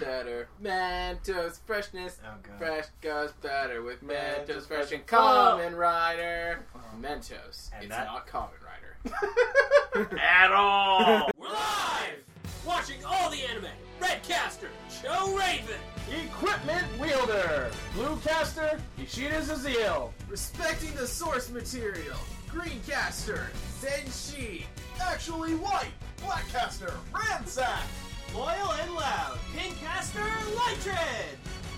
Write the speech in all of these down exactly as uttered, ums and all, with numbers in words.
better. Mentos freshness. Oh, God. Fresh goes better with Mentos, Mentos fresh fresh and and Kamen Rider. Oh. Mentos. And it's that- not Kamen Rider. At all. We're live! Watching all the anime. Redcaster, Joe Raven. Equipment wielder. Bluecaster. Ishida Zazil. Respecting the source material. Greencaster. Zenshi. Actually white, Blackcaster, Ransack. Loyal and loud. Pinkcaster, Lightred.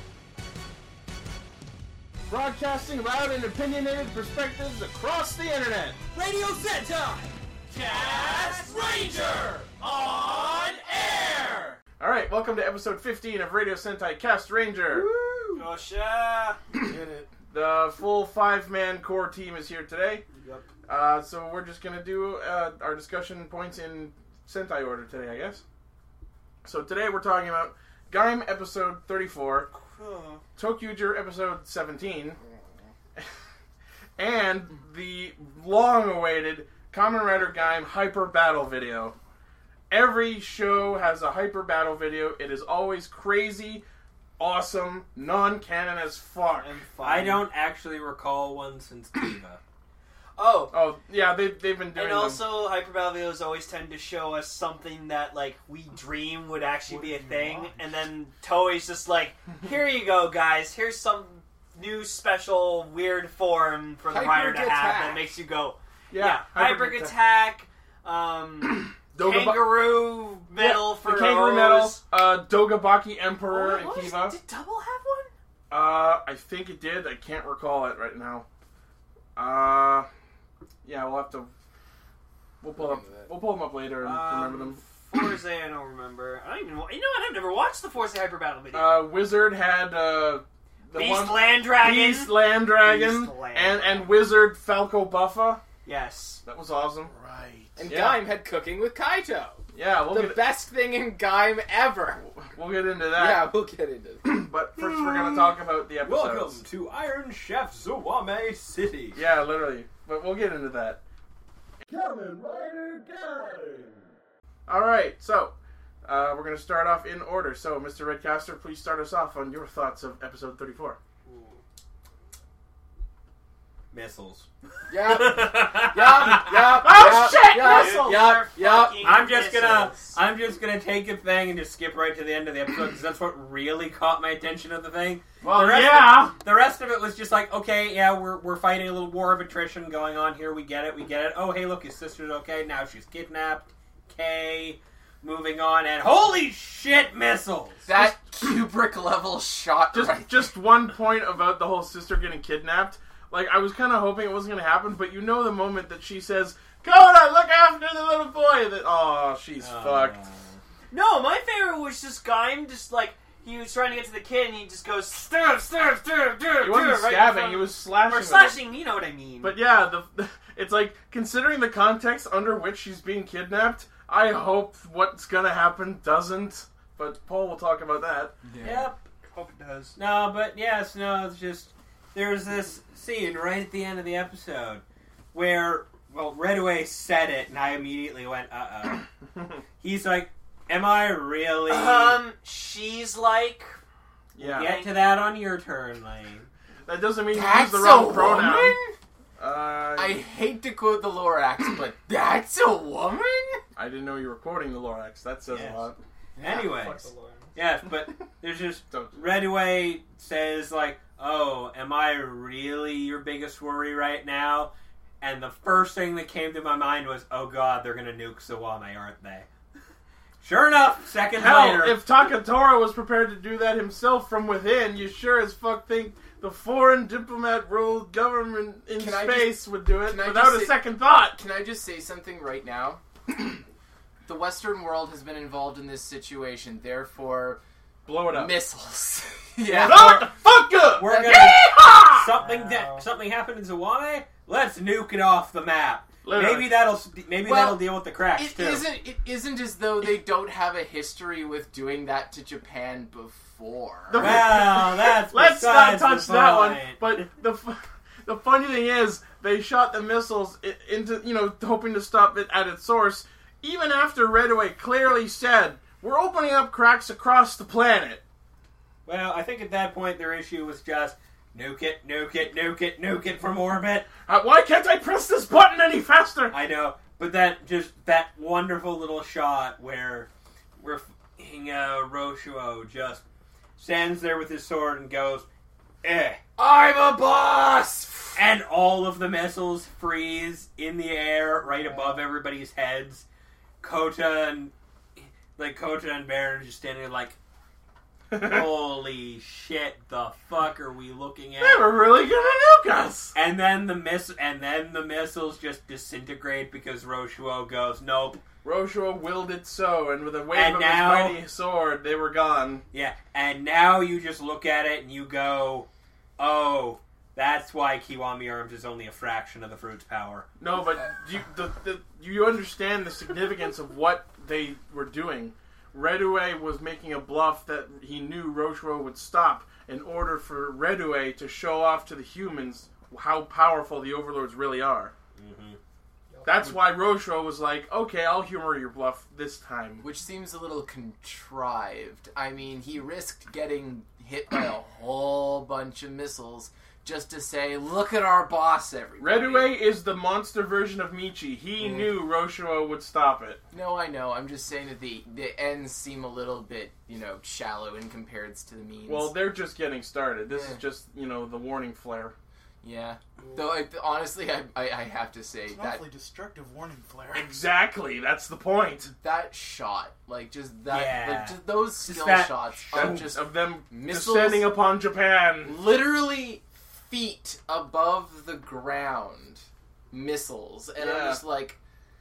Broadcasting loud and opinionated perspectives across the internet. Radio Sentai. Cast Ranger on air. All right, welcome to episode fifteen of Radio Sentai Cast Ranger. Gosha! Get it. The full five-man core team is here today. Yep. Uh, so we're just going to do uh, our discussion points in Sentai order today, I guess. So today we're talking about Gaim episode thirty-four, Tokyuger episode seventeen, and the long-awaited Kamen Rider Gaim Hyper Battle video. Every show has a Hyper Battle video. It is always crazy, awesome, non-canon as fuck. And fun. I don't actually recall one since Tiva. Oh, Oh, yeah, they, they've been doing and them. also Hyper Battle videos always tend to show us something that like we dream would actually be a thing, and then Toei's just like, here you go, guys. Here's some new special weird form for the Hyper rider to have Attack. that makes you go, Yeah, yeah, Hyper Attack. Attack, um, Dogaba- Kangaroo Medal Yeah, for the Kangaroo Medal, O's. uh, Dogabaki Emperor Oh, and what was- Kiva. Did Double have one? Uh, I think it did. I can't recall it right now. Uh, yeah, we'll have to. We'll pull up. We'll pull them up later and remember them. Forza, I don't remember. I don't even. wa- You know what? I've never watched the Forza Hyper Battle video. Uh, Wizard had uh, the Beast one Land Dragon. Beast Land Dragon Beast Land and Dragon. and Wizard Falco Buffa. Yes. That was awesome. Right. And Yeah. Gaim had cooking with Kaito. Yeah, we'll the get best thing in Gaim ever. we'll get into Yeah, that. we'll get into it. But first, we're gonna talk about the episodes. Welcome to Iron Chef Zawame City. Yeah, literally. But we'll get into that. Kamen Rider Game. Alright, so, uh, we're going to start off in order. So, Mister Redcaster, please start us off on your thoughts of episode thirty-four. Missiles. Yep. Yep. Yep. Oh, yep, shit! Yep. Missiles Yep. are Yep. fucking I'm just gonna, missiles. I'm just gonna take a thing and just skip right to the end of the episode because that's what really caught my attention of the thing. Well, the rest yeah! Of, the rest of it was just like, okay, yeah, we're we're fighting a little war of attrition going on here. We get it, we get it. Oh, hey, look, his sister's okay. Now she's kidnapped. Okay, moving on, and holy shit, missiles! That Kubrick level shot Just, right just one point about the whole sister getting kidnapped. Like, I was kind of hoping it wasn't going to happen, but you know the moment that she says, Koda, look after the little boy! That, oh, she's Oh. fucked. No, my favorite was just Gaim, just like, he was trying to get to the kid and he just goes, stir, stir, stir, stir, He wasn't right in stabbing, front he of- was slashing Or with it. slashing, you know what I mean. But yeah, the, the it's like, considering the context under which she's being kidnapped, I hope what's going to happen doesn't. But Paul will talk about that. Yep. Hope it does. No, but yes, no, it's just there's this scene right at the end of the episode where, well, Redaway said it, and I immediately went, uh oh. He's like, am I really? Um, she's like, Yeah. Get to that on your turn, Lane. That doesn't mean you use That's the wrong a pronoun. woman? Uh, I hate to quote the Lorax, but that's a woman? I didn't know you were quoting the Lorax. That says Yes. a lot. Anyway, fuck the Lord. yes, but there's just Don't. Redaway says like, oh, am I really your biggest worry right now? And the first thing that came to my mind was, oh god, they're gonna nuke Sawame, aren't they? Sure enough, seconds Hell, later. if Takatora was prepared to do that himself from within, you sure as fuck think the foreign diplomat-ruled government in Can I space would do it can I without just a say- second thought. Can I just say something right now? The Western world has been involved in this situation, therefore, Blow it up. missiles. Blow yeah. it the fuck up! We're gonna Yeehaw! something Wow. that something happened in Zawame. Let's nuke it off the map. Literally. Maybe that'll maybe Well, that'll deal with the cracks It too. isn't. It isn't as though they don't have a history with doing that to Japan before. The- Well, that's Let's not besides touch the that one. point. But the f- the funny thing is, they shot the missiles i- into, you know, hoping to stop it at its source, even after Redaway clearly said, we're opening up cracks across the planet. Well, I think at that point their issue was just nuke it, nuke it, nuke it, nuke it from orbit. Uh, why can't I press this button any faster? I know, but that just that wonderful little shot where where uh, Roshuo just stands there with his sword and goes, "Eh." I'm a boss! And all of the missiles freeze in the air right above everybody's heads. Kota and like Kota and Baron are just standing there like, holy shit, the fuck are we looking at? They were really gonna nuke us! And then the miss and then the missiles just disintegrate because Roshuo goes, nope. Roshuo willed it so, and with a wave And of now- his mighty sword, they were gone. Yeah, and now you just look at it and you go, oh, that's why Kiwami Arms is only a fraction of the fruit's power. No, but you, the, the, you understand the significance of what they were doing. Redue was making a bluff that he knew Roshuo would stop in order for Redue to show off to the humans how powerful the overlords really are. Mm-hmm. That's why Roshuo was like, okay, I'll humor your bluff this time. Which seems a little contrived. I mean, he risked getting hit by a whole bunch of missiles just to say, look at our boss, everybody. Redue is the monster version of Michi. He Mm. knew Roshuo would stop it. No, I know. I'm just saying that the, the ends seem a little bit, you know, shallow in comparison to the means. Well, they're just getting started. This Yeah. is just, you know, the warning flare. yeah. Though, I, honestly, I, I, I have to say, It's an that awfully destructive warning flare. Exactly, that's the point. that shot, like, just that, Yeah. like, just those skill that shots shot. of just of them missiles descending upon Japan. literally feet above the ground missiles. And I'm Yeah. just like,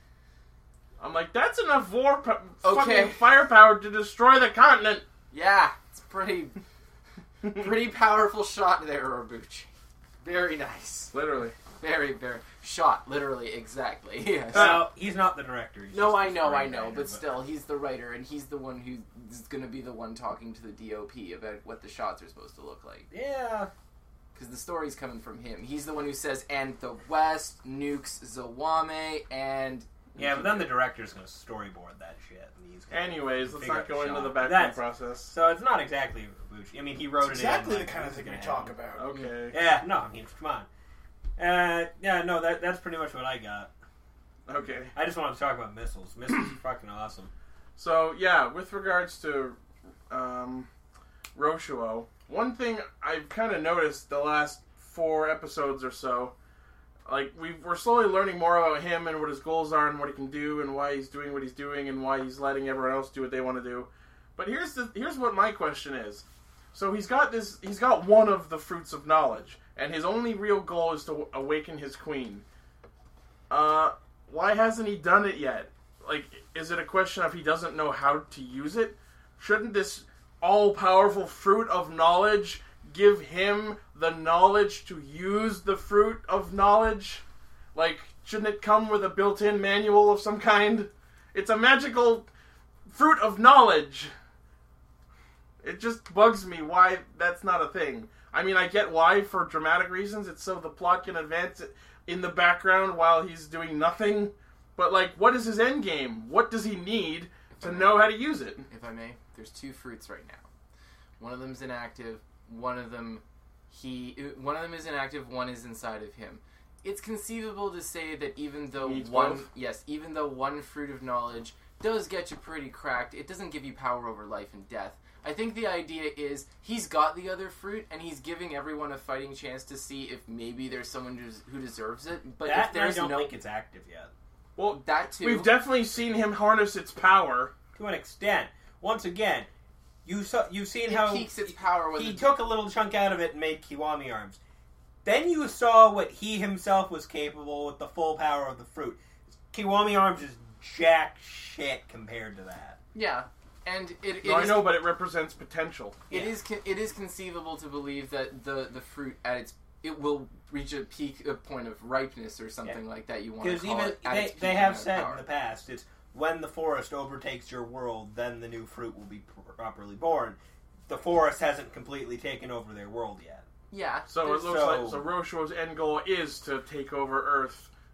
I'm like, that's enough war po- Okay. fucking firepower to destroy the continent. yeah, it's pretty, pretty powerful shot there, Obuchi. Very nice. Literally. Very, very shot, literally, exactly. Yes. Well, he's not the director. He's no, just I the know, I screenwriter, know, but still, he's the writer, and he's the one who is going to be the one talking to the D O P about what the shots are supposed to look like. Yeah. Because the story's coming from him. He's the one who says, and the West nukes Zawame, and... Yeah, but then the director's going to storyboard that shit. And he's gonna Anyways, let's figure not out go into shot. the background That's- process. So it's not exactly Ibushi. I mean, he wrote It's it exactly in. the like, kind of this thing is we gonna talk happen. about. Okay. Yeah, no, I mean, come on. Uh, yeah, no, that that's pretty much what I got. Okay. I just wanted to talk about missiles. Missiles are fucking awesome. So, yeah, with regards to um, Roshuo, one thing I've kind of noticed the last four episodes or so, like, we we're slowly learning more about him and what his goals are and what he can do and why he's doing what he's doing and why he's letting everyone else do what they want to do. But here's the here's what my question is. So he's got this he's got one of the fruits of knowledge, and his only real goal is to awaken his queen. Uh, why hasn't he done it yet? Like, is it a question of he doesn't know how to use it? Shouldn't this all-powerful fruit of knowledge give him the knowledge to use the fruit of knowledge? Like, shouldn't it come with a built-in manual of some kind? It's a magical fruit of knowledge. It just bugs me why that's not a thing. I mean, I get why, for dramatic reasons. It's so the plot can advance in the background while he's doing nothing. But, like, what is his end game? What does he need to know how to use it? If I may, there's two fruits right now. One of them's inactive. One of them, he, one of them is inactive. One is inside of him. It's conceivable to say that even though Needs one, both? yes, even though one fruit of knowledge does get you pretty cracked, it doesn't give you power over life and death. I think the idea is he's got the other fruit, and he's giving everyone a fighting chance to see if maybe there's someone who's, who deserves it. But that if there's I don't no, think it's active yet. Well, that too. we've definitely seen him harness its power. To an extent. Once again, you saw you've seen it how peaks its power when he the, took a little chunk out of it and made Kiwami arms. Then you saw what he himself was capable with the full power of the fruit. Kiwami arms is jack shit compared to that. yeah, and it, it No, I is- know, but it represents potential. It Yeah. is con- it is conceivable to believe that the, the fruit at its it will reach a peak a point of ripeness or something like that. You want to Because call even it at they, its peak they have amount of said power. in the past, it's when the forest overtakes your world, then the new fruit will be pr- properly born. The forest hasn't completely taken over their world yet. Yeah. So it there's- looks So- like so Roshuo's end goal is to take over Earth,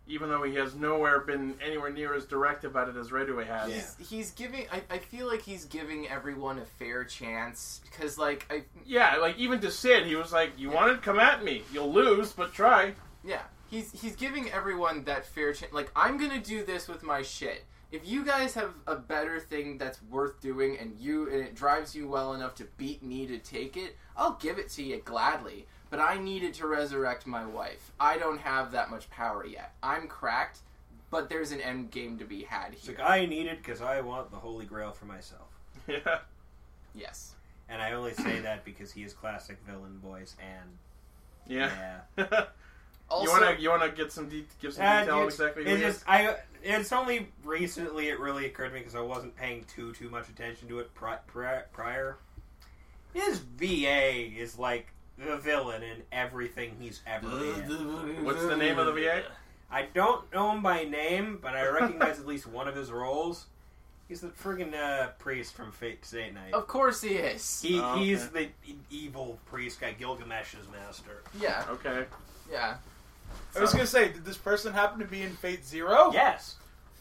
even though he has nowhere been anywhere near as direct about it as Redway has. He's, he's giving. I, I feel like he's giving everyone a fair chance because, like, I Yeah, like even to Sid, he was like, "You want it? Come at me. You'll lose, but try." yeah, he's he's giving everyone that fair chance. Like, I'm gonna do this with my shit. If you guys have a better thing that's worth doing, and you and it drives you well enough to beat me to take it, I'll give it to you gladly. But I needed to resurrect my wife. I don't have that much power yet. I'm cracked, but there's an end game to be had It's here. like, I need it because I want the Holy Grail for myself. Yeah. Yes. And I only say that because he is classic villain voice, and Yeah. yeah. Also, you wanna you wanna get some de- give some Uh, detail on it's, exactly who it's he is? just I. It's only recently it really occurred to me because I wasn't paying too too much attention to it pri- pri- prior. His V A is like the villain in everything he's ever in. What's the name of the V A? I don't know him by name, but I recognize at least one of his roles. He's the friggin' uh, priest from Fate Stay Night. Of course he is. He Oh, he's okay. the e- evil priest guy, Gilgamesh's master. Yeah, Okay. yeah. I was gonna say, did this person happen to be in Fate Zero? Yes.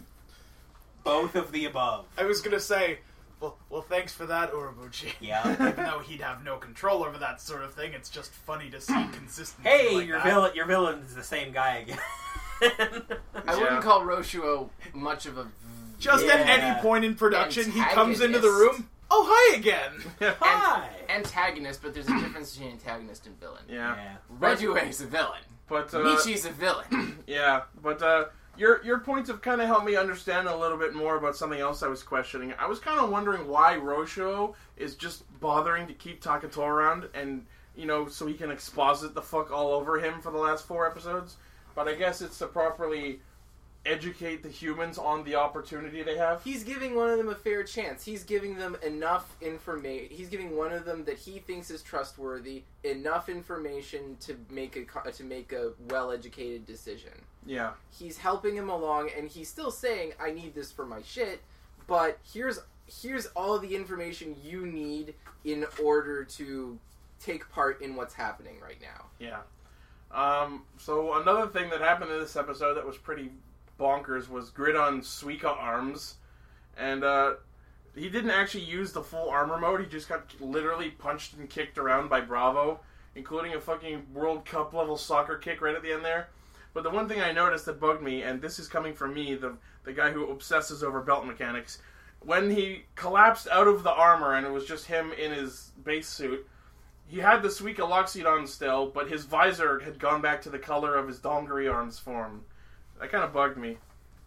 Both of the above. I was gonna say, well, well, thanks for that, Urobuchi. Yeah. Even though he'd have no control over that sort of thing, it's just funny to see consistency. Hey, like your that. villain, your villain is the same guy again. I Yeah. wouldn't call Roshuo much of a. Just Yeah. at any point in production, he comes into the room. Oh, hi again. Hi. Antagonist, but there's a difference between antagonist and villain. Yeah. Yeah. Rejue's a villain. But uh, Michi's a villain. yeah, but uh, your your points have kind of helped me understand a little bit more about something else I was questioning. I was kind of wondering why Rosho is just bothering to keep Takato around, and you know, so he can exposit the fuck all over him for the last four episodes. But I guess it's to properly educate the humans on the opportunity they have. He's giving one of them a fair chance. He's giving them enough information. He's giving one of them that he thinks is trustworthy enough information to make a co- to make a well-educated decision. Yeah. He's helping him along, and he's still saying, "I need this for my shit," but here's here's all the information you need in order to take part in what's happening right now. Yeah. Um, so another thing that happened in this episode that was pretty bonkers was Gridon's Suika arms, and uh, he didn't actually use the full armor mode. He just got literally punched and kicked around by Bravo, including a fucking World Cup level soccer kick right at the end there. But the one thing I noticed that bugged me, and this is coming from me, the the guy who obsesses over belt mechanics, when he collapsed out of the armor and it was just him in his base suit, he had the Suika Lockseed on still, but his visor had gone back to the color of his Dongari arms form. That kind of bugged me.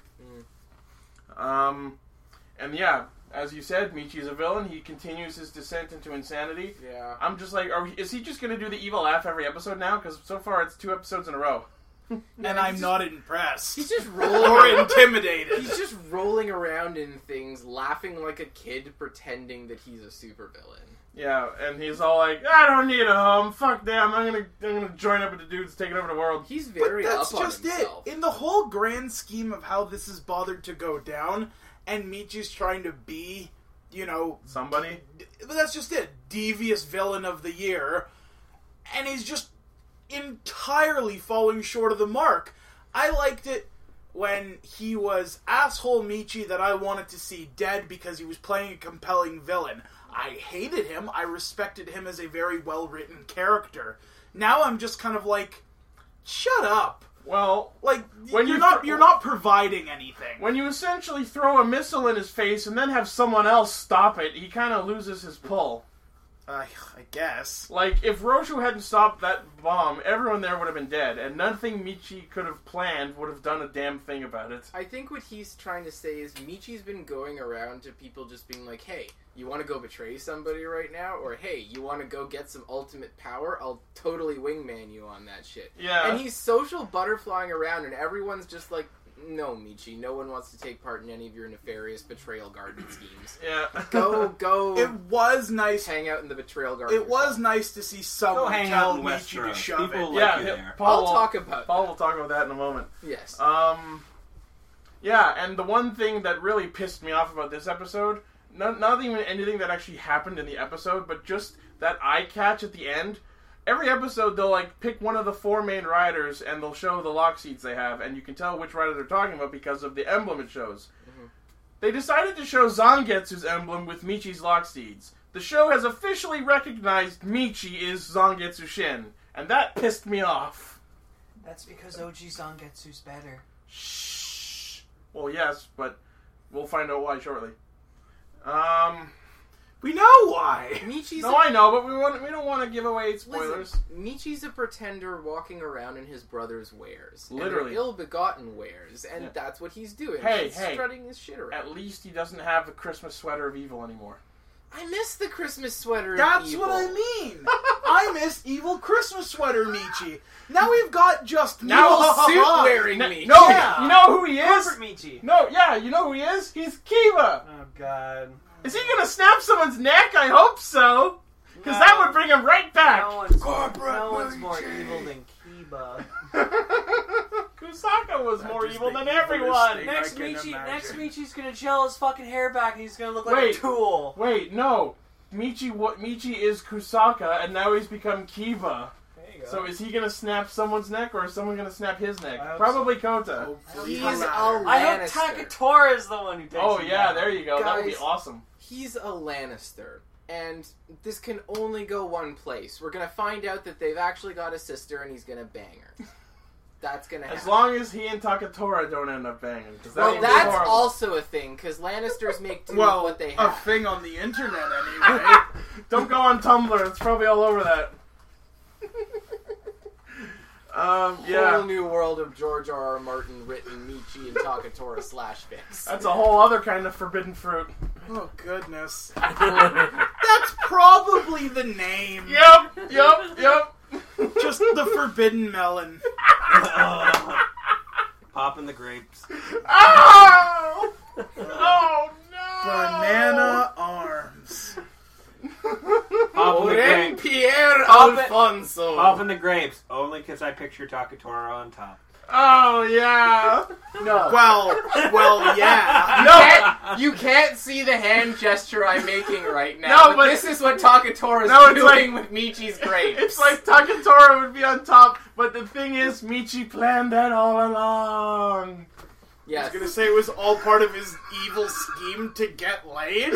Mm. Um, and yeah, as you said, Michi's a villain. He continues his descent into insanity. Yeah. I'm just like, are we, is he just going to do the evil laugh every episode now? Because so far it's two episodes in a row. And I'm not impressed. He's just rolling or around. intimidated. He's just rolling around in things, laughing like a kid, pretending that he's a supervillain. Yeah, and he's all like, I don't need a home. Fuck them. I'm gonna, I'm gonna join up with the dudes taking over the world. He's very But that's up on just himself. it. In the whole grand scheme of how this is bothered to go down, and Michi's trying to be, you know... Somebody? d- But that's just it. Devious villain of the year. And he's just entirely falling short of the mark. I liked it when he was asshole Michi that I wanted to see dead because he was playing a compelling villain. I hated him. I respected him as a very well-written character. Now I'm just kind of like, shut up. Well, Like, When you're you not th- you're not providing anything. when you essentially throw a missile in his face and then have someone else stop it, he kind of loses his pull. Uh, I guess. Like, if Roshu hadn't stopped that bomb, everyone there would have been dead, and nothing Michi could have planned would have done a damn thing about it. I think what he's trying to say is Michi's been going around to people just being like, hey, you want to go betray somebody right now? Or, hey, you want to go get some ultimate power? I'll totally wingman you on that shit. Yeah. And he's social butterflying around, and everyone's just like, no, Michi, no one wants to take part in any of your nefarious betrayal garden schemes. Yeah. Go, go It was nice. hang out in the betrayal garden. It was yourself. nice to see someone Go hang tell out in Michi to Westeros. shove People it. like yeah, you yeah, there. Paul I'll will, talk about Paul will talk about that in a moment. Yes. Um, yeah, and the one thing that really pissed me off about this episode, not, not even anything that actually happened in the episode, but just that eye catch at the end, every episode they'll like pick one of the four main riders and they'll show the lock seeds they have, and you can tell which rider they're talking about because of the emblem it shows. Mm-hmm. They decided to show Zangetsu's emblem with Michi's lock seeds. The show has officially recognized Michi is Zangetsu Shin, and that pissed me off. That's because O G Zangetsu's better. Shh. Well, yes, but we'll find out why shortly. Um, we know why. Michi's no, a, I know, but we want we don't want to give away spoilers. Listen, Michi's a pretender walking around in his brother's wares, Literally, and they're ill-begotten wares, and yeah. that's what he's doing. Hey, he's hey, strutting his shit around. At least he doesn't have the Christmas sweater of evil anymore. I miss the Christmas sweater. That's of evil. what I mean. I miss evil Christmas sweater Michi. Now we've got just now evil suit wearing no, Michi. No, Yeah. you know who he is? Corporate Michi. No, yeah, you know who he is? He's Kiva. Oh god. Is he gonna snap someone's neck? I hope so. Because No. that would bring him right back. No one's, Corporate no one's more Michi. evil than Kiba. Kusaka was That more is evil the than evilest everyone. thing. Next I can Michi, imagine. next Michi's gonna gel his fucking hair back and he's gonna look like Wait. a tool. Wait, no. Michi, what? Michi is Kusaka, and now he's become Kiva. There you go. So is he gonna snap someone's neck, or is someone gonna snap his neck? I hope Probably Kota. Hopefully He's the a latter. I hope Lannister. Takatora is the one who takes Oh him yeah, down. there you go. That would be Guys. awesome. He's a Lannister, and this can only go one place. We're gonna find out that they've actually got a sister, and he's gonna bang her. That's gonna happen. As long as he and Takatora don't end up banging. 'Cause that well, would be that's horrible. also a thing, because Lannisters make do Well, with what they a have. thing on the internet anyway. Don't go on Tumblr. It's probably all over that. um, yeah. Whole new world of George R. R. Martin written Michi and Takatora slash fics. That's a whole other kind of forbidden fruit. Oh goodness. That's probably the name. Yep, yep, yep. Just the forbidden melon. Popping the grapes. Oh! Oh no! Banana arms. Popping the Oren grapes. Pierre Pop it. Alfonso. Popping the grapes. Only because I picture Takatora on top. Oh yeah! No. Well, well, yeah. You can't, you can't see the hand gesture I'm making right now. No, but, but- this is what Takatora's No, it's doing with Michi's grapes. It's like Takatora would be on top, but the thing is, Michi planned that all along. I yes. was gonna say it was all part of his evil scheme to get laid.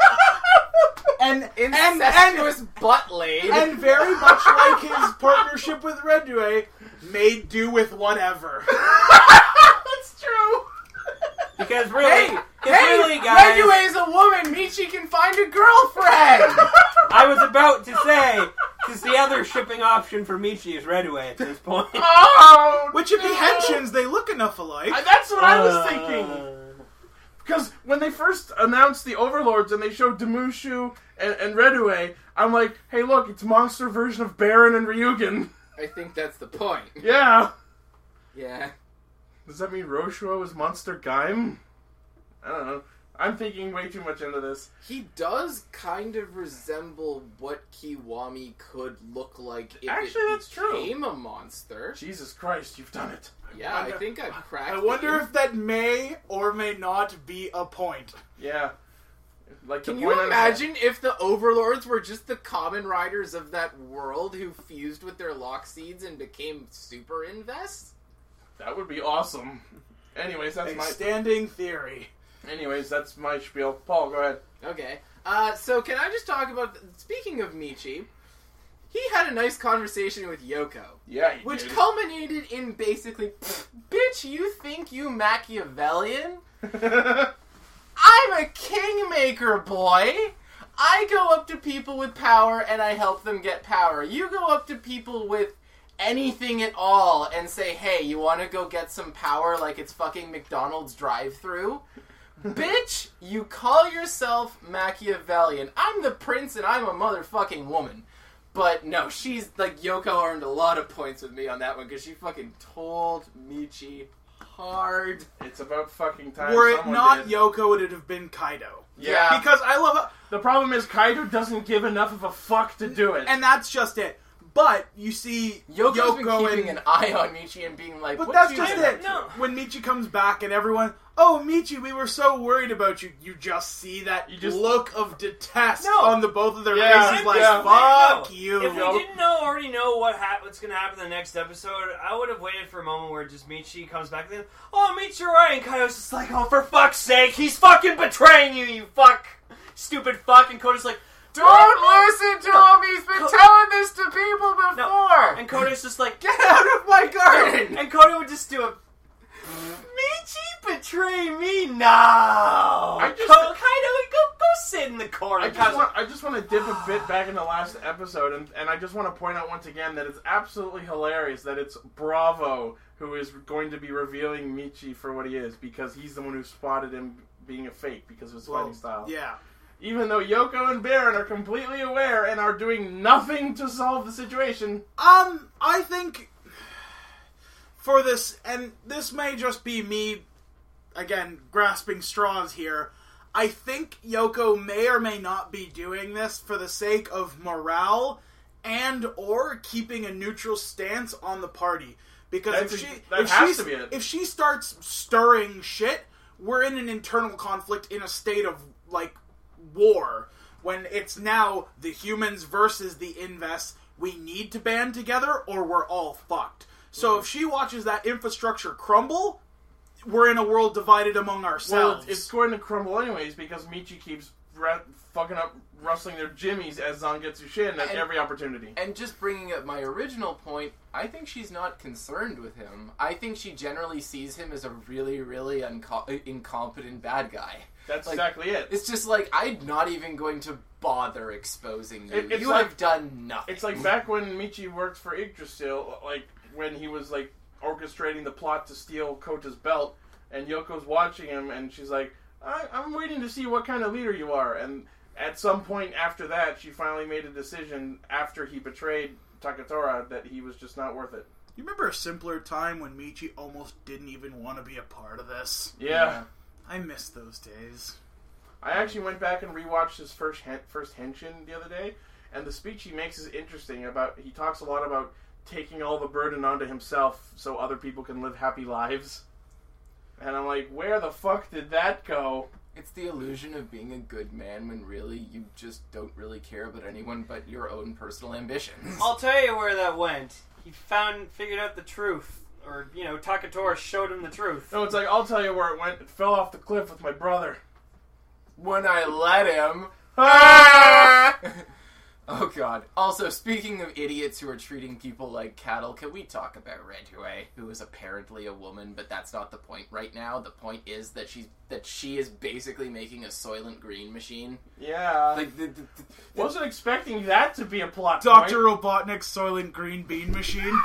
And and, and, Incestuous butt laid. and very much like his partnership with Redway, made do with whatever. That's true. Because really, Hey, because hey, really, guys, Renue's a woman. Michi can find a girlfriend. I was about to say, because the other shipping option for Michi is Redway at this point. Oh, Which if he no. henshins, they look enough alike. I- That's what I was Uh, thinking. Because when they first announced the Overlords and they showed Demushu and, and Redue, I'm like, hey, look, it's monster version of Baron and Ryugen. I think that's the point. Yeah. Yeah. Does that mean Roshua is Monster Gaim? I don't know. I'm thinking way too much into this. He does kind of resemble what Kiwami could look like if Actually, it that's true. became a monster. Jesus Christ, you've done it. Yeah, I wonder- think I've cracked I wonder it. if that may or may not be a point. Yeah. Like Can the you point I'm- imagine if the Overlords were just the common riders of that world who fused with their lock seeds and became super invests? That would be awesome. Anyways, that's A my. standing theory. Anyways, that's my spiel. Paul, go ahead. Okay. Uh, so can I just talk about... Speaking of Michi, he had a nice conversation with Yoko. Yeah, you Which did. culminated in basically, bitch, you think you Machiavellian? I'm a kingmaker, boy! I go up to people with power and I help them get power. You go up to people with anything at all and say, hey, you want to go get some power like it's fucking McDonald's drive-thru? Bitch, you call yourself Machiavellian. I'm the prince and I'm a motherfucking woman. But no, she's, like, Yoko earned a lot of points with me on that one because she fucking told Michi hard. It's about fucking time. Were it someone not did. Yoko, it would have been Kaido. Yeah. Because I love The problem is Kaido doesn't give enough of a fuck to do it. and that's just it. But you see Yoko's Yoko been keeping and... an eye on Michi and being like, But what that's you just been it. up to?" No. When Michi comes back and everyone, oh, Michi, we were so worried about you. You just see that You just- look of detest No. on the both of their Yeah, faces. Like, yeah. fuck No. you. If we didn't know already know what hap- what's going to happen in the next episode, I would have waited for a moment where just Michi comes back and then, oh, Michi, you're right. And Kaido's just like, oh, for fuck's sake, he's fucking betraying you, you fuck. Stupid fuck. And Koda's like, Don't listen to him! He's been Co- telling this to people before! no. And Koda's just like, Get out of my garden! and Koda would just do a, Michi betray me? No. I just- Kaido, go, go sit in the corner. I just want I just want to dip a bit back in the last episode, and, and I just want to point out once again that it's absolutely hilarious that it's Bravo who is going to be revealing Michi for what he is, because he's the one who spotted him being a fake because of his Well, fighting style. Yeah. Even though Yoko and Baron are completely aware and are doing nothing to solve the situation. Um, I think for this, and this may just be me, again, grasping straws here, I think Yoko may or may not be doing this for the sake of morale and or keeping a neutral stance on the party. Because That's if a- she that if, has she's- to be it. if she starts stirring shit, we're in an internal conflict in a state of, like, war. When it's now the humans versus the Invests, we need to band together or we're all fucked. So if she watches that infrastructure crumble, we're in a world divided among Well, ourselves. it's, it's going to crumble anyways because Michi keeps ra- fucking up, rustling their jimmies as Zangetsu Shin at And- every opportunity. And just bringing up my original point, I think she's not concerned with him. I think she generally sees him as a really, really unco- incompetent bad guy. That's like, exactly it. It's just like, I'm not even going to bother exposing you. It- it's you like- have done nothing. It's like back when Michi worked for Yggdrasil, like when he was like orchestrating the plot to steal Kota's belt, and Yoko's watching him, and she's like, I- I'm waiting to see what kind of leader you are. And at some point after that, she finally made a decision after he betrayed Takatora that he was just not worth it. You remember a simpler time when Michi almost didn't even want to be a part of this? Yeah. I miss those days. I actually went back and rewatched his first hen- first henshin the other day, and the speech he makes is interesting. About he talks a lot about taking all the burden onto himself so other people can live happy lives. And I'm like, where the fuck did that go? It's the illusion of being a good man when really you just don't really care about anyone but your own personal ambitions. I'll tell you where that went. He found, figured out the truth. Or, you know, Takatora showed him the truth. No, it's like, I'll tell you where it went. It fell off the cliff with my brother. When I let him... Ah! Oh god. Also, speaking of idiots who are treating people like cattle, can we talk about Redue, who is apparently a woman, but that's not the point right now. The point is that she's that she is basically making a Soylent Green machine. Yeah. Like the, the, the, Wasn't expecting that to be a plot Doctor point. Robotnik's Soylent Green Bean Machine.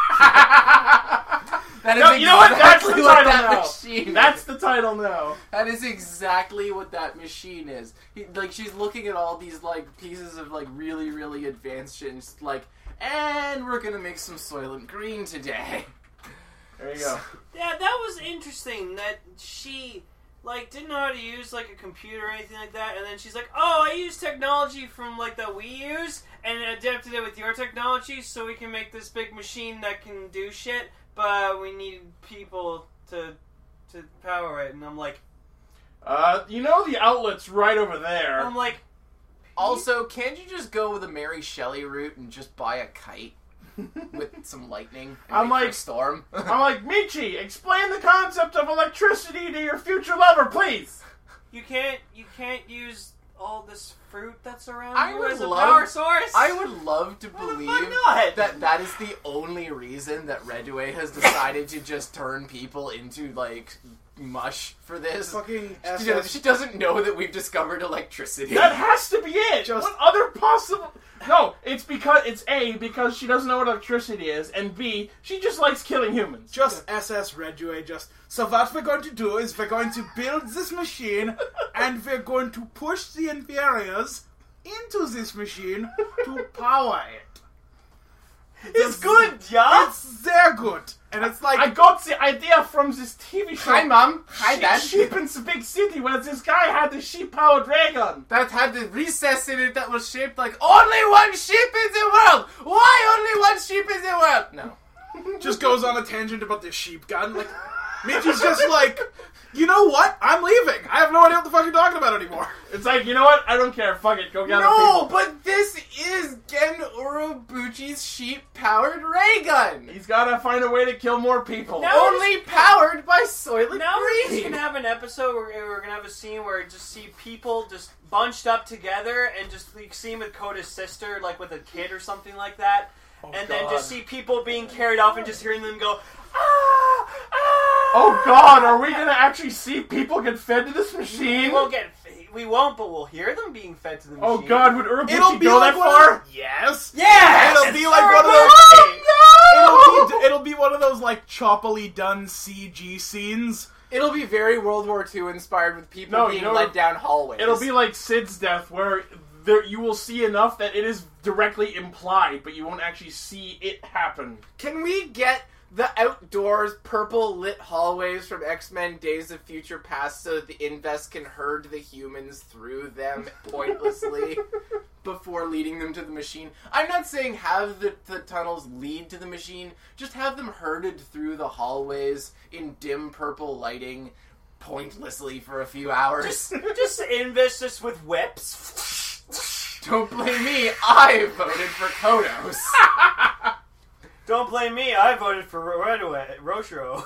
That is No, you know what? That's exactly the what title that now. machine That's is. the title now. That is exactly what that machine is. He, like, she's looking at all these, like, pieces of, like, really, really advanced shit and just like, and we're gonna make some Soylent Green today. There you go. Yeah, that was interesting that she, like, didn't know how to use, like, a computer or anything like that, and then she's like, oh, I use technology from, like, the Wii U's, and adapted it with your technology so we can make this big machine that can do shit, but we need people to to power it, and I'm like, Uh, you know the outlet's right over there. I'm like, Also, can't you just go with a Mary Shelley route and just buy a kite with some lightning and I'm wait for a like- storm? I'm like, Michi, explain the concept of electricity to your future lover, please. you can't, you can't use all this fruit that's around I you would as a love- power source? I would love to Why the believe fuck not? that that is the only reason that Redue has decided to just turn people into, like, mush for this. Fucking She, does, she doesn't know that we've discovered electricity. That has to be it. Just- what other possible? No, it's because it's A, because she doesn't know what electricity is, and B, she just likes killing humans. Just S S Redue, just... So what we're going to do is we're going to build this machine, and we're going to push the inferiors into this machine to power it. It's good, yeah. It's sehr good. And it's like... I got the idea from this T V show. Hi, Mom. Hi, Sheep- Dad. Sheep in the big city where this guy had the sheep-powered ray gun. That had the recess in it that was shaped like only one sheep in the world. Why only one sheep in the world? No. just goes on a tangent about this sheep gun. Like, Michi's just like, you know what? I'm leaving. I have no idea what the fuck you're talking about anymore. It's like, you know what? I don't care. Fuck it. Go get other No, people. but this is Gen Urobuchi's sheep-powered ray gun. He's gotta find a way to kill more people. No. Only powered by Soylent Now we're just Green. gonna have an episode where we're gonna have a scene where just see people just bunched up together and just like, see with Koda's sister, like with a kid or something like that, and then just see people being carried off and just hearing them go, ah, ah. Oh god, are we gonna actually see people get fed to this machine? We won't get, we won't, but we'll hear them being fed to the machine. Oh god, would Urobuchi It'll be go like that one far? Of, yes. Yeah, It'll be like one of those. It'll be it'll be one of those like choppily done C G scenes. It'll be very World War Two inspired with people No, being you know led what? down hallways. It'll be like Sid's death, where there you will see enough that it is directly implied, but you won't actually see it happen. Can we get the outdoors purple lit hallways from X-Men Days of Future Past so that the Invest can herd the humans through them pointlessly before leading them to the machine? I'm not saying have the, the tunnels lead to the machine, just have them herded through the hallways in dim purple lighting pointlessly for a few hours. Just, just invest us with whips. Don't blame me, I voted for Kodos. Don't blame me. I voted for Ro- Roshiro.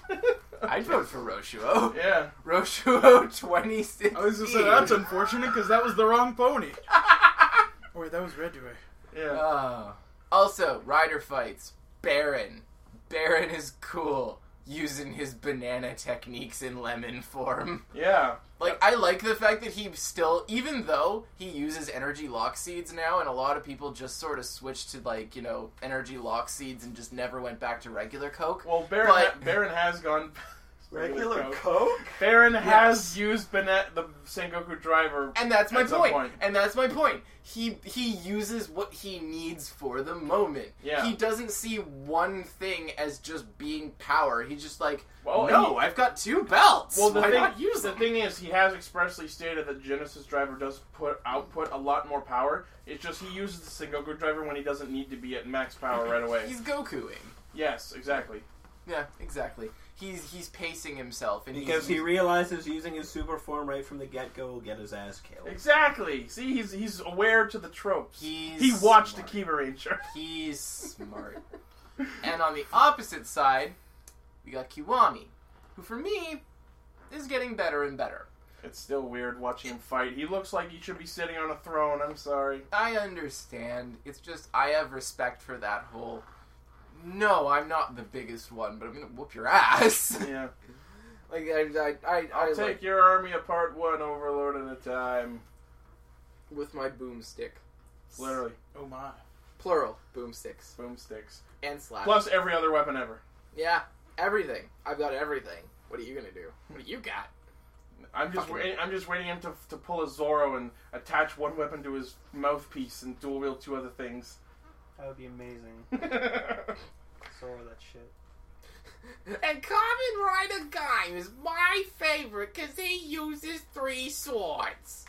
I'd vote for Roshuo. Yeah. Roshuo twenty sixteen. I was just saying that's unfortunate because that was the wrong pony. Oh wait, that was Redway. Yeah. Oh. Also, rider fights. Baron. Baron is cool, using his banana techniques in lemon form. Yeah. Like, I like the fact that he still, even though he uses energy lock seeds now, and a lot of people just sort of switched to, like, you know, energy lock seeds and just never went back to regular Coke. Well, Baron, But- ha- Baron has gone... Regular Coke. Coke? Baron Yes. has used Bana- the Sengoku driver. And that's my At some point. point. And that's my point. He he uses what he needs for the moment. Yeah. He doesn't see one thing as just being power. He's just like, Well, no, he- I've got two belts. Well, the Why thing, not use the them? thing is, he has expressly stated that Genesis driver does put output a lot more power. It's just he uses the Sengoku driver when he doesn't need to be at max power right away. He's Gokuing. Yes, exactly. Yeah, exactly. He's he's pacing himself, and Because he's, he realizes using his super form right from the get-go will get his ass killed. Exactly. See, he's he's aware to the tropes. he's he watched smart. Akiba Ranger. He's smart. And on the opposite side, we got Kiwami, who for me is getting better and better. It's still weird watching him fight. He looks like he should be sitting on a throne. I'm sorry. I understand. It's just I have respect for that whole. No, I'm not the biggest one, but I'm gonna whoop your ass. Yeah. Like I, I, I, I'll I take like, your army apart one overlord at a time. with my boomstick. Literally. Oh my. Plural boomsticks Boomsticks. and slash. Plus every other weapon ever. Yeah, everything. I've got everything. What are you gonna do? What do you got? I'm just Fucking- waiting, I'm just waiting him to to pull a Zoro and attach one weapon to his mouthpiece and dual wield two other things. That would be amazing. So that shit. And Kamen Rider Gaim is my favorite because he uses three swords.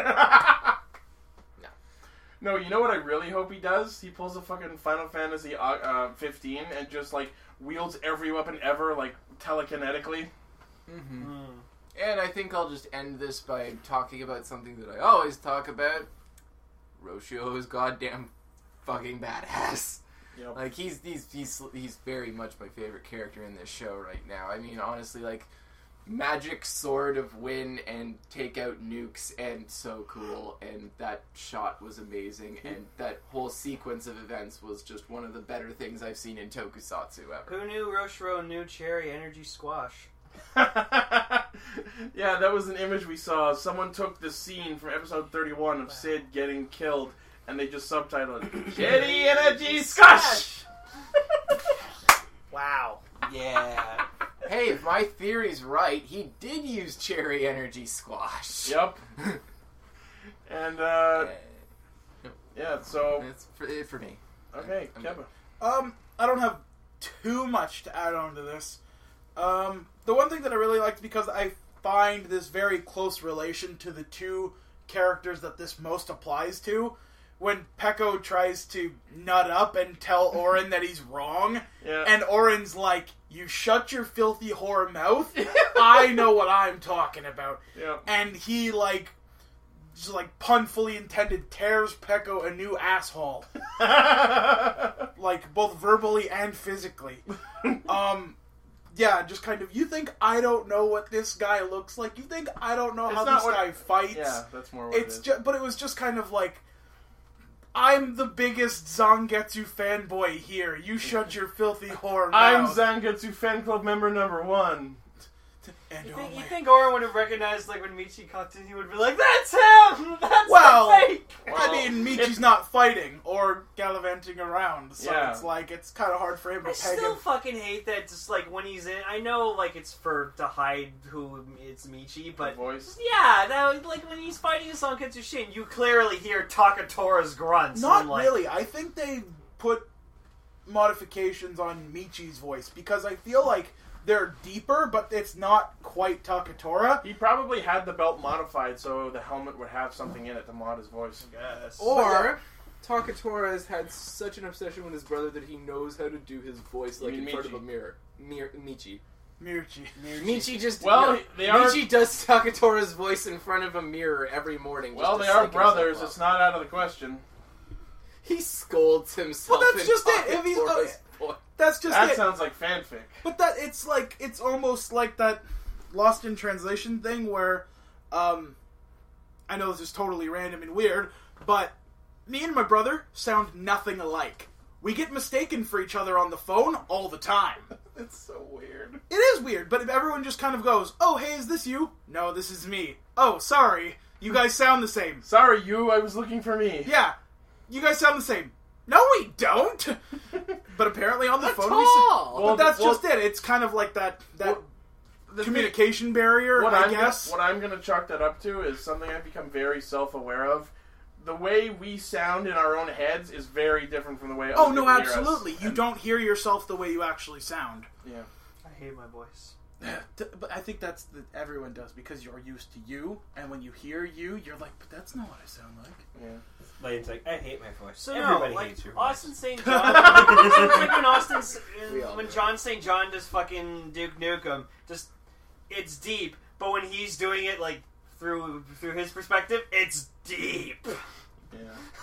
No, you know what I really hope he does? He pulls a fucking Final Fantasy uh, uh, fifteen and just like wields every weapon ever like telekinetically. Mm-hmm. And I think I'll just end this by talking about something that I always talk about. Roshio is goddamn fucking badass. Yep. Like he's he's he's he's very much my favorite character in this show right now. I mean, honestly, like magic sword of win and take out nukes and so cool, and that shot was amazing, and that whole sequence of events was just one of the better things I've seen in Tokusatsu ever. Who knew Roshiro knew Cherry Energy Squash? Yeah, that was an image we saw. Someone took the scene from episode thirty-one of Sid getting killed and they just subtitled it Cherry Energy Squash! Wow. Yeah. Hey, if my theory's right, he did use cherry energy squash. Yep. And uh Yeah, yeah, so that's for, it for me. okay, I'm Keba. Um, I don't have too much to add on to this. Um, the one thing that I really liked, because I find this very close relation to the two characters that this most applies to, when Peko tries to nut up and tell Orin that he's wrong, Yeah. and Orin's like, you shut your filthy whore mouth, I know what I'm talking about. Yeah. And he, like, just like pun fully intended, tears Peko a new asshole. Like, both verbally and physically. Um, yeah, just kind of, you think I don't know what this guy looks like? You think I don't know It's how not this what- guy fights? Yeah, that's more what It's it is. just, but it was just kind of like, I'm the biggest Zangetsu fanboy here. You shut your filthy whore I'm mouth. Zangetsu fan club member number one. And You oh think, you my- think Orin would have recognized, like, when Michi caught it, he would be like, that's him! That's Well, the fake! I Well, mean, Michi's it's- not fighting or gallivanting around, so Yeah. it's like, it's kind of hard for him to I peg still him. fucking hate that, just, like, when he's in, I know, like, it's for, to hide who it's Michi, The but, voice. yeah, now, like, when he's fighting Sanketsu Shin, you clearly hear Takatora's grunts. Not and, like, really. I think they put modifications on Michi's voice, because I feel like they're deeper, but it's not quite Takatora. He probably had the belt modified so the helmet would have something in it to mod his voice. Yes. Or Takatora has had such an obsession with his brother that he knows how to do his voice You like mean in front of Michi? a mirror. Mir- Michi. Michi. Michi just Well, no, they are- Michi does Takatora's voice in front of a mirror every morning. just Well, to they are psych himself brothers. up. It's not out of the question. He scolds himself. Well, that's in just it. If he's- Takatora's voice. That's just That it. sounds like fanfic. But that it's like it's almost like that Lost in Translation thing where um I know this is totally random and weird, but me and my brother sound nothing alike. We get mistaken for each other on the phone all the time. It's so weird. It is weird, but if everyone just kind of goes, "Oh, hey, is this you?" "No, this is me." "Oh, sorry. You guys sound the same." Sorry, you. I was looking for me. "Yeah. You guys sound the same." "No, we don't." But apparently on the At phone we sound... all. But Well, that's well- just it. It's kind of like that that Well, The thing- communication barrier, what I I'm guess. Gonna, what I'm going to chalk that up to is something I've become very self-aware of. The way we sound in our own heads is very different from the way. Oh other no, people hear us. absolutely. You And- don't hear yourself the way you actually sound. Yeah. I hate my voice. T- But I think that's the, everyone does because you're used to you, and when you hear you, you're like, "But that's not what I sound like." Yeah. Lane's like, I hate my voice. So Everybody no, like hates your Austin voice. Saint John. It's like when Austin, S- We all when do. John Saint John does fucking Duke Nukem, just it's deep. But when he's doing it like through through his perspective, it's deep. Yeah.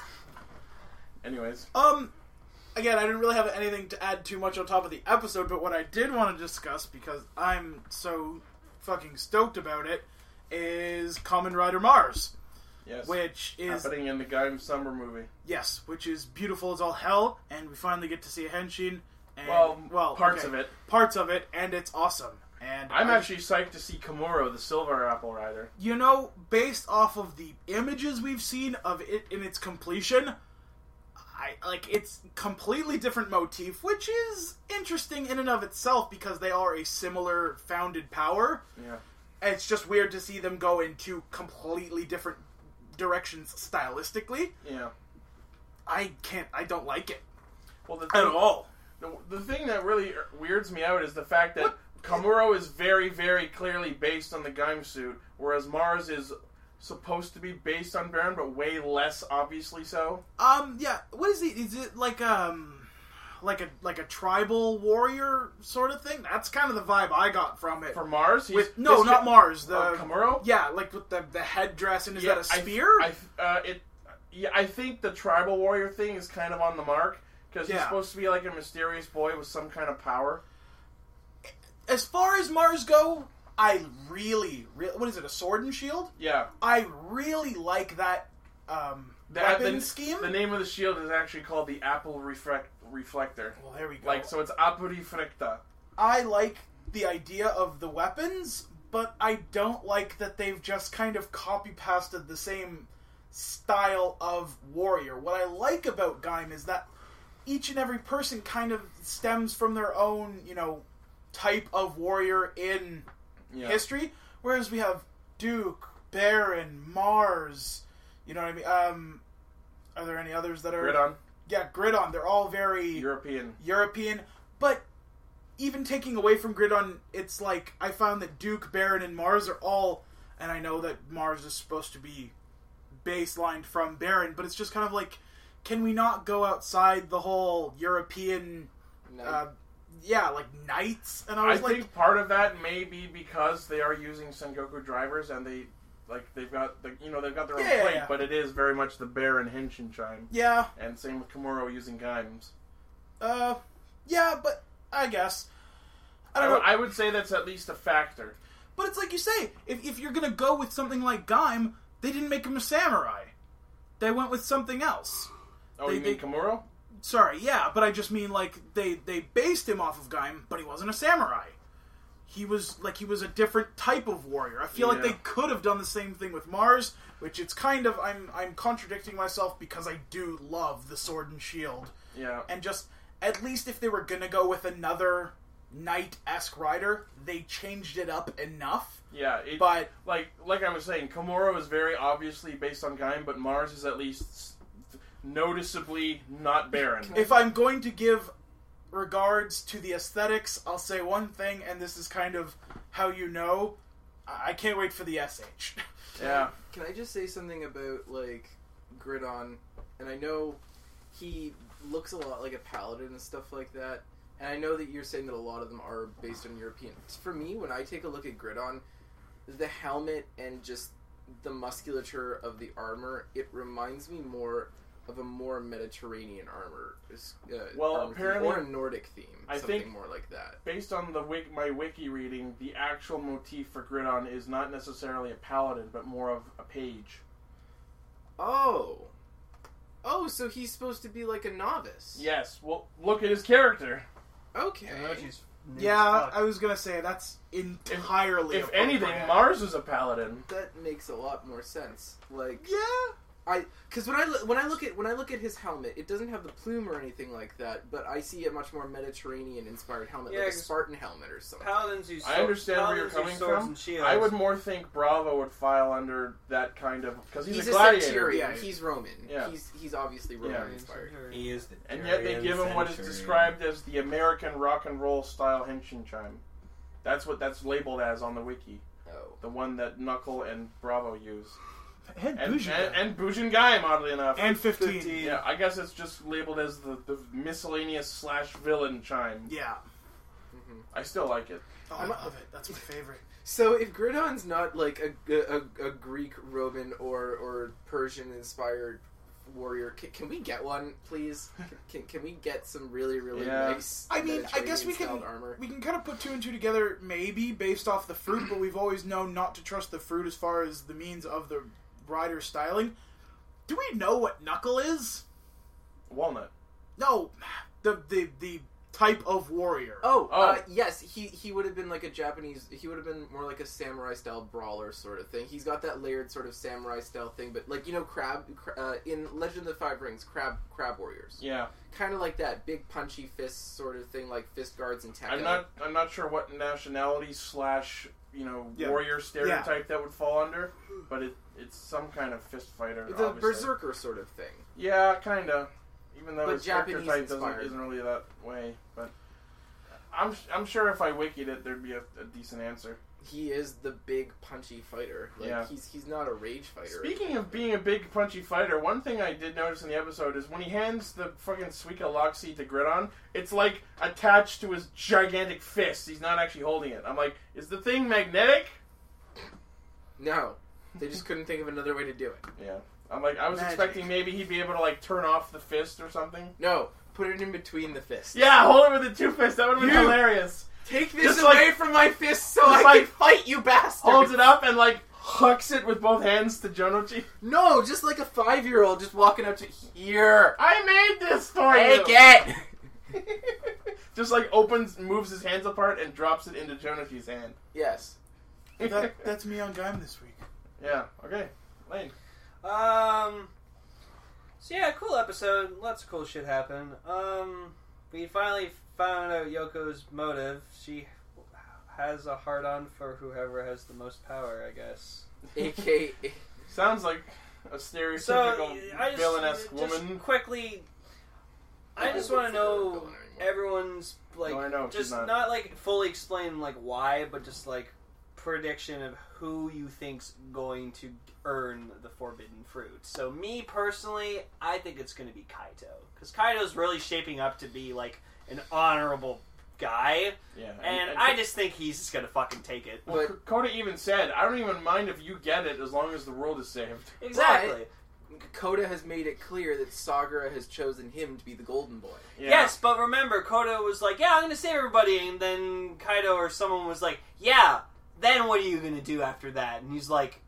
Anyways. Um, again, I didn't really have anything to add too much on top of the episode, but what I did want to discuss, because I'm so fucking stoked about it, is Kamen Rider Mars, Yes. which is happening in the Gaim Summer movie. yes, which is beautiful as all hell, and we finally get to see a henshin. And, Well, well, parts okay, of it. parts of it, and it's awesome. And I'm I- actually psyched to see Komuro, the Silver Apple Rider. You know, based off of the images we've seen of it in its completion, I like it's completely different motif, which is interesting in and of itself because they are a similar founded power. Yeah. And it's just weird to see them go in two completely different directions stylistically. Yeah. I can't. I don't like it Well, the at thing, all. the, the thing that really weirds me out is the fact that Komuro is very, very clearly based on the Gaim suit, whereas Mars is supposed to be based on Baron, but way less obviously so. Um. Yeah. What is it? Is it like um, like a like a tribal warrior sort of thing? That's kind of the vibe I got from it. For Mars, he's, With no, this not guy- Mars. The uh, Komuro. yeah, like with the the headdress, and is Yeah, that a I- spear? I, uh, it, yeah, I think the tribal warrior thing is kind of on the mark because he's Yeah. supposed to be like a mysterious boy with some kind of power. As far as Mars go, I really, really, what is it? A sword and shield? Yeah, I really like that um, that weapon the, scheme. The name of the shield is actually called the Apple Reflect, Reflector. well, there we go. Like, so it's Apple Reflecta. I like the idea of the weapons, but I don't like that they've just kind of copy pasted the same style of warrior. What I like about Gaim is that each and every person kind of stems from their own, you know, type of warrior in Yeah. history, whereas we have Duke, Baron, Mars, you know what I mean? Um, are there any others that are... Gridon. yeah, Gridon, they're all very European. European, but even taking away from Gridon, it's like I found that Duke, Baron, and Mars are all, and I know that Mars is supposed to be baselined from Baron, but it's just kind of like, can we not go outside the whole European, No. uh, yeah, like knights? And I was I like, think part of that may be because they are using Sengoku drivers and they, like, they've got the, you know, they've got their own Yeah, yeah, plate, yeah. but it is very much the Baron Henshin chime. yeah, And same with Komuro using Gaims. uh, yeah, but I guess I I, don't w- know. I would say that's at least a factor. But it's like you say, if if you're gonna go with something like Gaim, they didn't make him a samurai. They went with something else. Oh, They- you mean they- Komuro? Sorry, yeah, but I just mean like they they based him off of Gaim, but he wasn't a samurai. He was like he was a different type of warrior. I feel like Yeah. they could have done the same thing with Mars, which it's kind of I'm I'm contradicting myself because I do love the sword and shield, Yeah. and just at least if they were gonna go with another knight-esque rider, they changed it up enough. Yeah, it, But like like I was saying, Komuro is very obviously based on Gaim, but Mars is at least noticeably not Baron. if I'm going to give regards to the aesthetics, I'll say one thing, and this is kind of how you know. I I can't wait for the S H. Yeah. Can I just say something about, like, Gridon? And I know he looks a lot like a paladin and stuff like that. And I know that you're saying that a lot of them are based on European. For me, when I take a look at Gridon, the helmet and just the musculature of the armor, it reminds me more of a more Mediterranean armor. Uh, Well, armor theme, apparently- or a Nordic theme. I something think- more like that. Based on the wik- my wiki reading, the actual motif for Gridon is not necessarily a paladin, but more of a page. Oh. Oh, so he's supposed to be like a novice. Yes. Well, look at his character. Okay. Emoji's new Yeah, as fuck. I was gonna say that's entirely. If anything, appropriate. Mars is a paladin. That makes a lot more sense. Like, Yeah, I, because when I lo- when I look at when I look at his helmet, it doesn't have the plume or anything like that, but I see a much more Mediterranean inspired helmet, Yeah, like a 'cause Spartan helmet or something. Paladins use I sword- understand where you're Paladins coming use swords from. and shields. I would more think Bravo would file under that kind of because he's, He's a a gladiator. centurion. Yeah. He's Roman. Yeah. He's he's obviously Roman Yeah. inspired. He is the And yet they Tyrian give him what is centurion. described as the American rock and roll style Henshin chime. That's what that's labeled as on the wiki. Oh, The one that Knuckle and Bravo use. and And, Bujin. and, and Bujin Gaim, oddly enough. And fifteen. Yeah, I guess it's just labeled as the, the miscellaneous slash villain chime. Yeah. hmm I still like it. Oh, I love it. That's my favorite. So if Gridon's not like a, a, a Greek, Roman, or or Persian inspired warrior, can, can we get one, please? Can can we get some really really Yeah. nice? I mean, I guess we Mediterranean-styled can armor. we can kind of put two and two together, maybe based off the fruit, but we've always known not to trust the fruit as far as the means of the rider styling. Do we know what Knuckle is? Walnut. No, the the the type of warrior. Oh, Oh. Uh, yes, he he would have been like a Japanese. He would have been more like a samurai style brawler sort of thing. He's got that layered sort of samurai style thing, but like you know, crab uh, in Legend of the Five Rings, crab crab warriors, Yeah. kind of like that big punchy fist sort of thing, like fist guards and Tekka. I'm not I'm not sure what nationality slash you know Yeah. warrior stereotype that would fall under, but it it's some kind of fist fighter. the obviously. berserker sort of thing. Yeah, kind of. Even though But his character Japanese type doesn't, inspired. isn't really that way, but I'm I'm sure if I wikied it, there'd be a, a decent answer. He is the big punchy fighter. Like Yeah. he's he's not a rage fighter. Speaking of being a big punchy fighter, one thing I did notice in the episode is when he hands the fucking Suika Loxi to Gridon, it's like attached to his gigantic fist. He's not actually holding it. I'm like, is the thing magnetic? No, they just couldn't think of another way to do it. Yeah. I'm like, I was Magic. expecting maybe he'd be able to like turn off the fist or something. No, put it in between the fists. Yeah, hold it with the two fists. That would have been You- hilarious. Take this Just away like- from my fist so just I like- can fight you, bastard. Holds it up and like hucks it with both hands to Jonochi. No, just like a five-year-old just walking up to here. I made this for Take you. it. Just like opens, moves his hands apart, and drops it into Jonochi's hand. Yes. That, that's me on Gaim this week. Yeah. Okay. Lane. Um. So yeah, cool episode. Lots of cool shit happened. Um, we finally found out Yoko's motive. She has a hard-on for whoever has the most power, I guess. A K Sounds like a So stereotypical I just, villainesque just woman. quickly, I just want to know everyone's like No, I know, she's just not. not like fully explain like why, but just like prediction of who you think's going to earn the forbidden fruit. So me personally, I think it's going to be Kaito because Kaito's really shaping up to be like an honorable guy, Yeah, and, and I just think he's just going to fucking take it. Well, K- Koda even said, "I don't even mind if you get it as long as the world is saved." Exactly. Koda has made it clear that Sagara has chosen him to be the golden boy. Yeah. Yes, but remember, Koda was like, "Yeah, I'm going to save everybody," and then Kaito or someone was like, "Yeah, then what are you going to do after that?" And he's like,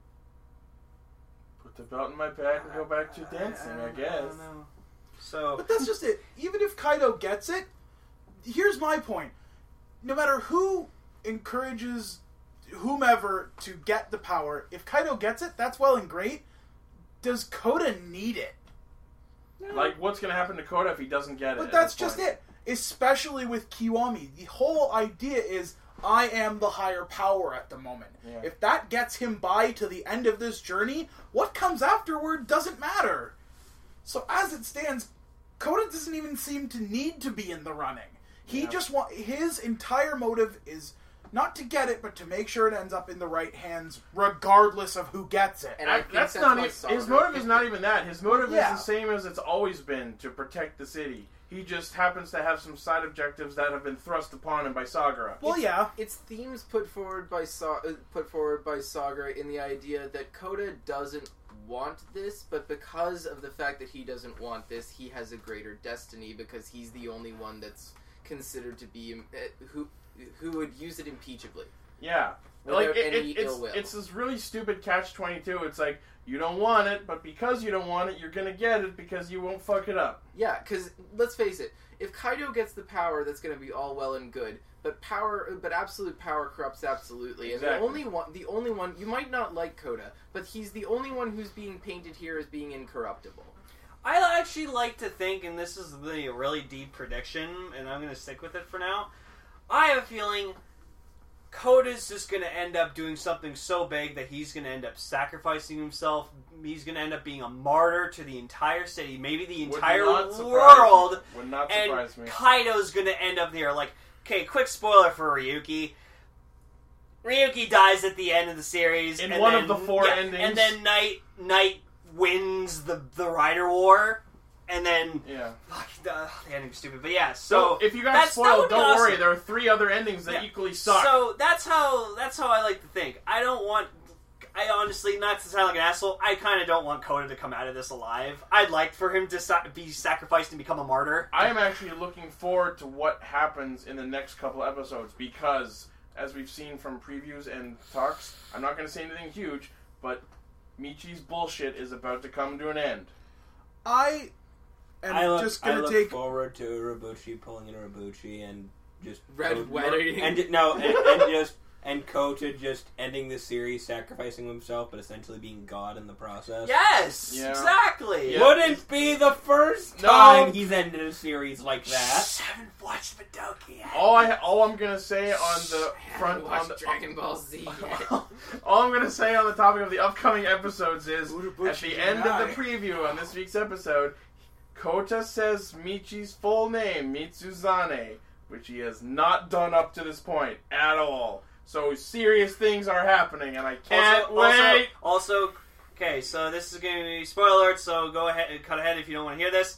Put the belt in my bag and go back to dancing, I, I guess. don't know. So, But that's just it. Even if Kaido gets it, here's my point. No matter who encourages whomever to get the power, if Kaido gets it, that's well and great. Does Koda need it? Like, what's going to happen to Koda if he doesn't get it? But at that's this just point? it. Especially with Kiwami. The whole idea is, I am the higher power at the moment. Yeah. If that gets him by to the end of this journey, what comes afterward doesn't matter. So as it stands, Koda doesn't even seem to need to be in the running. He Yeah. just want his entire motive is not to get it, but to make sure it ends up in the right hands, regardless of who gets it. And I I, think that's, that's not why even, Sakura his motive is picked not it. even that. His motive Yeah. is the same as it's always been, to protect the city. He just happens to have some side objectives that have been thrust upon him by Sagara. Well, yeah. It's themes put forward by Sa- uh, put forward by Sagara in the idea that Koda doesn't want this, but because of the fact that he doesn't want this, he has a greater destiny because he's the only one that's considered to be uh, who who would use it impeachably. Yeah. Without Like, it, any it, it's, ill will. it's this really stupid catch twenty-two. It's like, you don't want it, but because you don't want it, you're going to get it because you won't fuck it up. Yeah, because let's face it, if Kaido gets the power, that's going to be all well and good. But power, but absolute power corrupts absolutely. And Exactly. the only one, the only one, you might not like Koda, but he's the only one who's being painted here as being incorruptible. I actually like to think, and this is really a really deep prediction, and I'm going to stick with it for now. I have a feeling Koda's just going to end up doing something so big that he's going to end up sacrificing himself. He's going to end up being a martyr to the entire city, maybe the Would entire not surprise world. me. Would not And surprise me. Kaido's going to end up there. Like, okay, quick spoiler for Ryuki. Ryuki dies at the end of the series. In and one then, of the four yeah, endings. And then Knight, Knight wins the, the Rider War. And then... Yeah. Fuck, the, the ending's stupid. But yeah, So, so... if you got that's- that spoiled, would be don't worry. awesome. There are three other endings that Yeah. equally suck. So that's how that's how I like to think. I don't want. I honestly, not to sound like an asshole, I kind of don't want Koda to come out of this alive. I'd like for him to sa- be sacrificed and become a martyr. I am actually looking forward to what happens in the next couple episodes because, as we've seen from previews and talks, I'm not going to say anything huge, but Michi's bullshit is about to come to an end. I am I look, just I going look to take... forward to Urabuchi pulling an Urabuchi and just Red Ko- wedding. and ju- no, and, and just and Kota just ending the series, sacrificing himself, but essentially being God in the process. Yes, Yeah. exactly. Yeah. Wouldn't be the first No. time he's ended a series like that. I haven't watched Madoki yet. All I all I'm gonna say on the I front haven't on watched the Dragon Ball Z yet. all I'm gonna say on the topic of the upcoming episodes is Urabuchi at the end of Genai. the preview on this week's episode, Kota says Michi's full name, Mitsuzane, which he has not done up to this point at all. So serious things are happening, and I can't also, wait. Also, also, okay, so this is going to be spoiler alert, so go ahead and cut ahead if you don't want to hear this.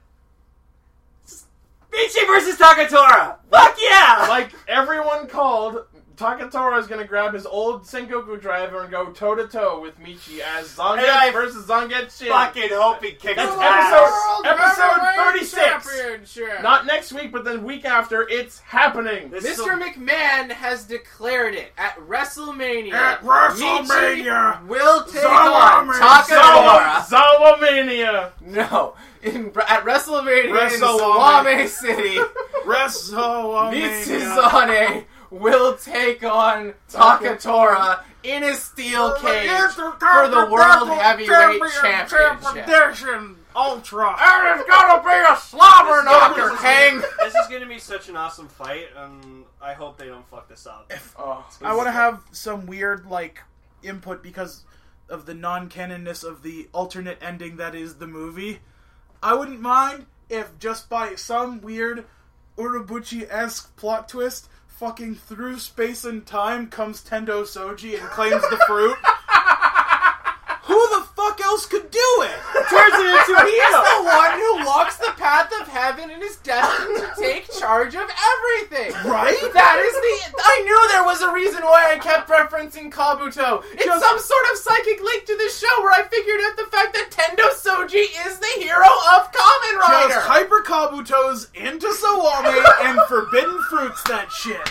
Michi versus Takatora! Fuck yeah! Like everyone called, Takatora is gonna grab his old Sengoku driver and go toe to toe with Michi as And I Zangetsu versus Zangetsu. Fucking hope he kicks That's his episode- ass. episode thirty-six. Championship. Not next week, but then week after. It's happening. This is Mister a- McMahon has declared it at WrestleMania. At WrestleMania. Michi will take on Zawamania. Takatora. Zawamania. No, in, at WrestleMania in WrestleMania. Salame City, WrestleMania. Mitsuzane will take on Takatora in a steel cage for the World Heavyweight Championship. Edition Ultra. And it's gonna be a slobber knocker, King. This is going to be such an awesome fight, and I hope they don't fuck this up. Oh, I want to have some weird, like, input because of the non-canonness of the alternate ending that is the movie. I wouldn't mind if just by some weird Urobuchi-esque plot twist, fucking through space and time comes Tendo Soji and claims the fruit? Who the fuck else could do it? Turns it into a He's the one who walks the path of heaven and is destined to take charge of everything. Right? That is the... I knew there was a reason why I kept referencing Kabuto. It's Just- some sort of psychic link to this show where I figured out the fact that Tendo Soji is the hero of Kamen Rider. Just Hyper Kabuto's into Sawame and Forbidden Fruits that shit.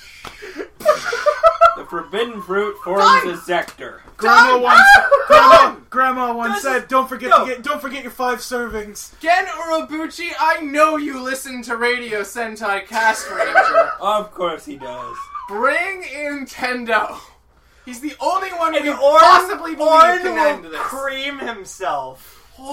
The forbidden fruit forms Done! a sector. Grandma Done! once, Grandma, Grandma once This said, is- "Don't forget no. to get, don't forget your five servings." Gen Urobuchi, I know you listen to Radio Sentai Cast Ranger. Of course he does. Bring in Tendo. He's the only one And we Orn, possibly believe Orn can will end this. cream himself.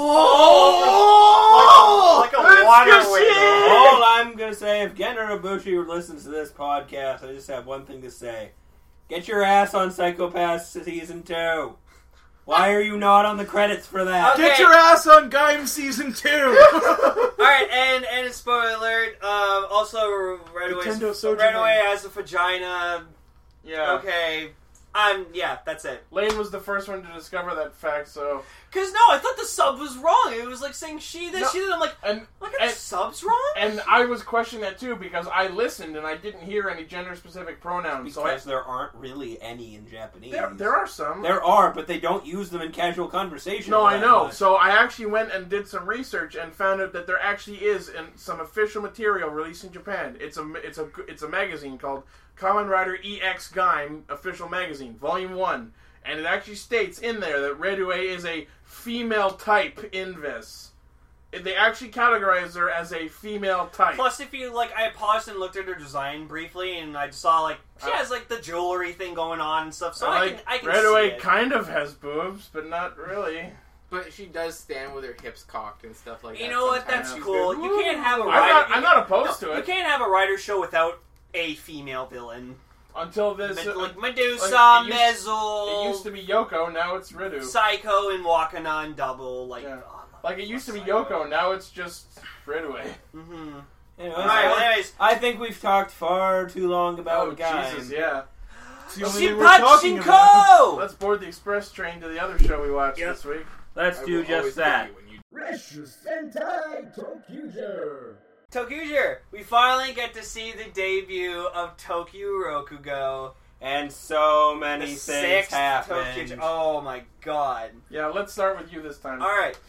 Oh! Like a, like a water wheel. All I'm gonna say, if Gen Urobuchi listens to this podcast, I just have one thing to say. Get your ass on Psychopaths Season two. Why are you not on the credits for that? Okay. Get your ass on Gaim Season two. Alright, and, and a spoiler alert, um, also Red Nintendo Soji Red Man. Away has a vagina. Yeah. Okay. Um, yeah, that's it. Lane was the first one to discover that fact, so... Cause no, I thought the sub was wrong. It was like saying she this, No. she that. I'm like, And, like are and, the subs wrong? and I was questioning that too, because I listened and I didn't hear any gender-specific pronouns. So I, Because there aren't really any in Japanese. there, there are some. There are, but they don't use them in casual conversation. No, I that know. much. So I actually went and did some research and found out that there actually is in some official material released in Japan. It's a it's a it's a magazine called Kamen Rider E X Gaim Official Magazine, Volume One, and it actually states in there that Redue is a female type invis. They actually categorize her as a female type. Plus, if you like, I paused and looked at her design briefly, and I saw like she Uh, has like the jewelry thing going on and stuff. So And, I like can I can Redue see it. kind of has boobs, but not really. But she does stand with her hips cocked and stuff like that. You know what? sometimes. That's She's cool. good. You can't have a I'm rider. not, you I'm not opposed no, to You it can't have a rider show without a female villain. until this. Med- uh, like Medusa, like, it used- Mezzle, It used to be Yoko, now it's Ridu. Psycho, and Wakana and Double. Like, Yeah. oh, Like it used to be Yoko, now it's just Ridway. mm-hmm. Anyways, Alright, well, anyways. I think we've talked far too long about Oh Gaim. Jesus, yeah. It's the only thing we're talking about. Shinpachinkō! Let's board the express train to the other show we watched Yep. this week. Let's I do will always just that. give you when you- Reshu Sentai Tokuger. Tokuger, we finally get to see the debut of Tokyo Rokugo. And so many The things sixth happened. Tokuger. Oh my god. Yeah, let's start with you this time. Alright,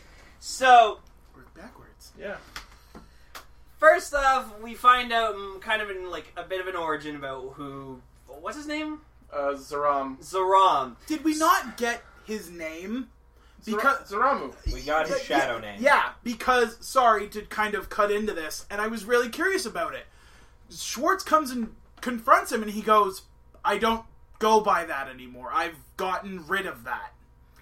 so, Work backwards. Yeah. first off, we find out mm, kind of in like a bit of an origin about who. What's his name? Uh, Zaram. Zaram. Did we not get his name? Because Zara- Zaramu. We got his Yeah, shadow name. Yeah, because sorry to kind of cut into this, and I was really curious about it. Schwartz comes and confronts him, and he goes, "I don't go by that anymore. I've gotten rid of that."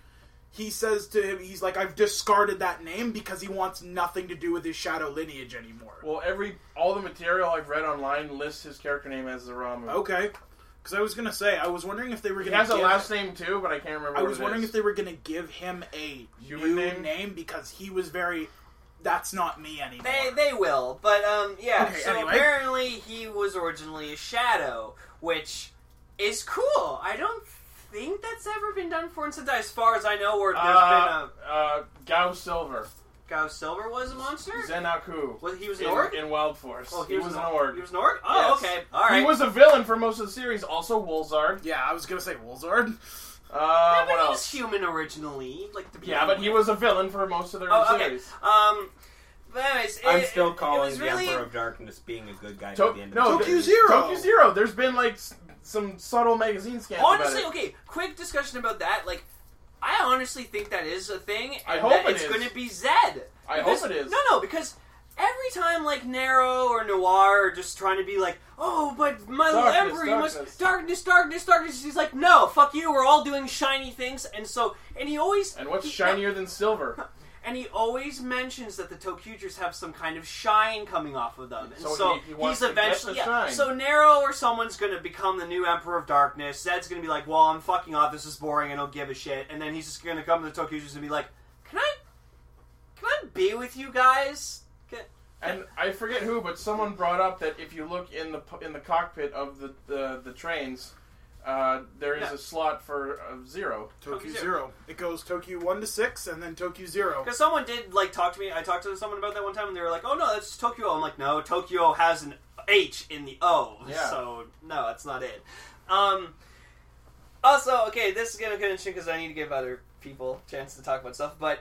He says to him, he's like, "I've discarded that name because he wants nothing to do with his shadow lineage anymore." Well, every all the material I've read online lists his character name as Zaramu. Okay, because I was gonna say, I was wondering if they were He gonna. has a give- last name too, but I can't remember. I what was it wondering is. if they were gonna give him a Human new name? name because he was very. That's not me anymore. They they will, but um yeah. Okay, so anyway. apparently he was originally a shadow, which is cool. I don't think that's ever been done for in Sentai, as far as I know. Where there's Uh, uh, Gao Silver. been a Gao Silver was a monster. Zenaku. Was he was an in, orc? in Wild Force. Oh, he, was an orc. He was an orc. Oh, Yes. okay. All right. He was a villain for most of the series. Also, Wolzard. Yeah, I was gonna say Wolzard. Uh, Yeah, but what he was else? human originally, like the Yeah, but he was a villain for most of their Oh, okay. series. Um, but anyways, I'm it- still it- calling it was the really, Emperor of Darkness being a good guy To- by the end of no, the Tokyo series. Zero. Tokyo Zero. There's been like s- some subtle magazine scans. Honestly, about it. okay, quick discussion about that. Like, I honestly think that is a thing. And I hope that it it's is. going to be Zed. I Because- hope it is. No, no, because every time like Nero or Noir are just trying to be like, oh, but my Darkness, emperor, you darkness. must darkness, darkness, darkness. He's like, no, fuck you. We're all doing shiny things, and so and he always And what's he- shinier than silver? And he always mentions that the Tokugers have some kind of shine coming off of them. And So so, he- he wants he's to get eventually... the yeah, shine. so Nero or someone's going to become the new Emperor of Darkness. Zed's going to be like, well, I'm fucking off. This is boring. I don't give a shit. And then he's just going to come to the Tokugers and be like, can I... Can I be with you guys? Can, And I forget who, but someone brought up that if you look in the in the cockpit of the the, the trains, uh, there is Yeah. a slot for uh, zero. Tokyo Tokyo Zero. It goes Tokyo one to six, and then Tokyo Zero. Because someone did like talk to me. I talked to someone about that one time, and they were like, "Oh no, that's Tokyo." I'm like, "No, Tokyo has an H in the O, Yeah. so no, that's not it." Um. Also, okay, this is gonna get interesting because I need to give other people a chance to talk about stuff, but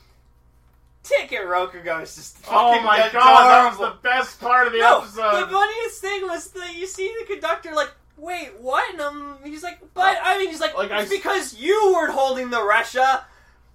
Ticket Rokugo is just Oh fucking my adorable. god, that was the best part of the No, episode. the funniest thing was that you see the conductor like, wait, what? And um, he's like, but I mean, he's like, Like, I it's s- because you weren't holding the Russia.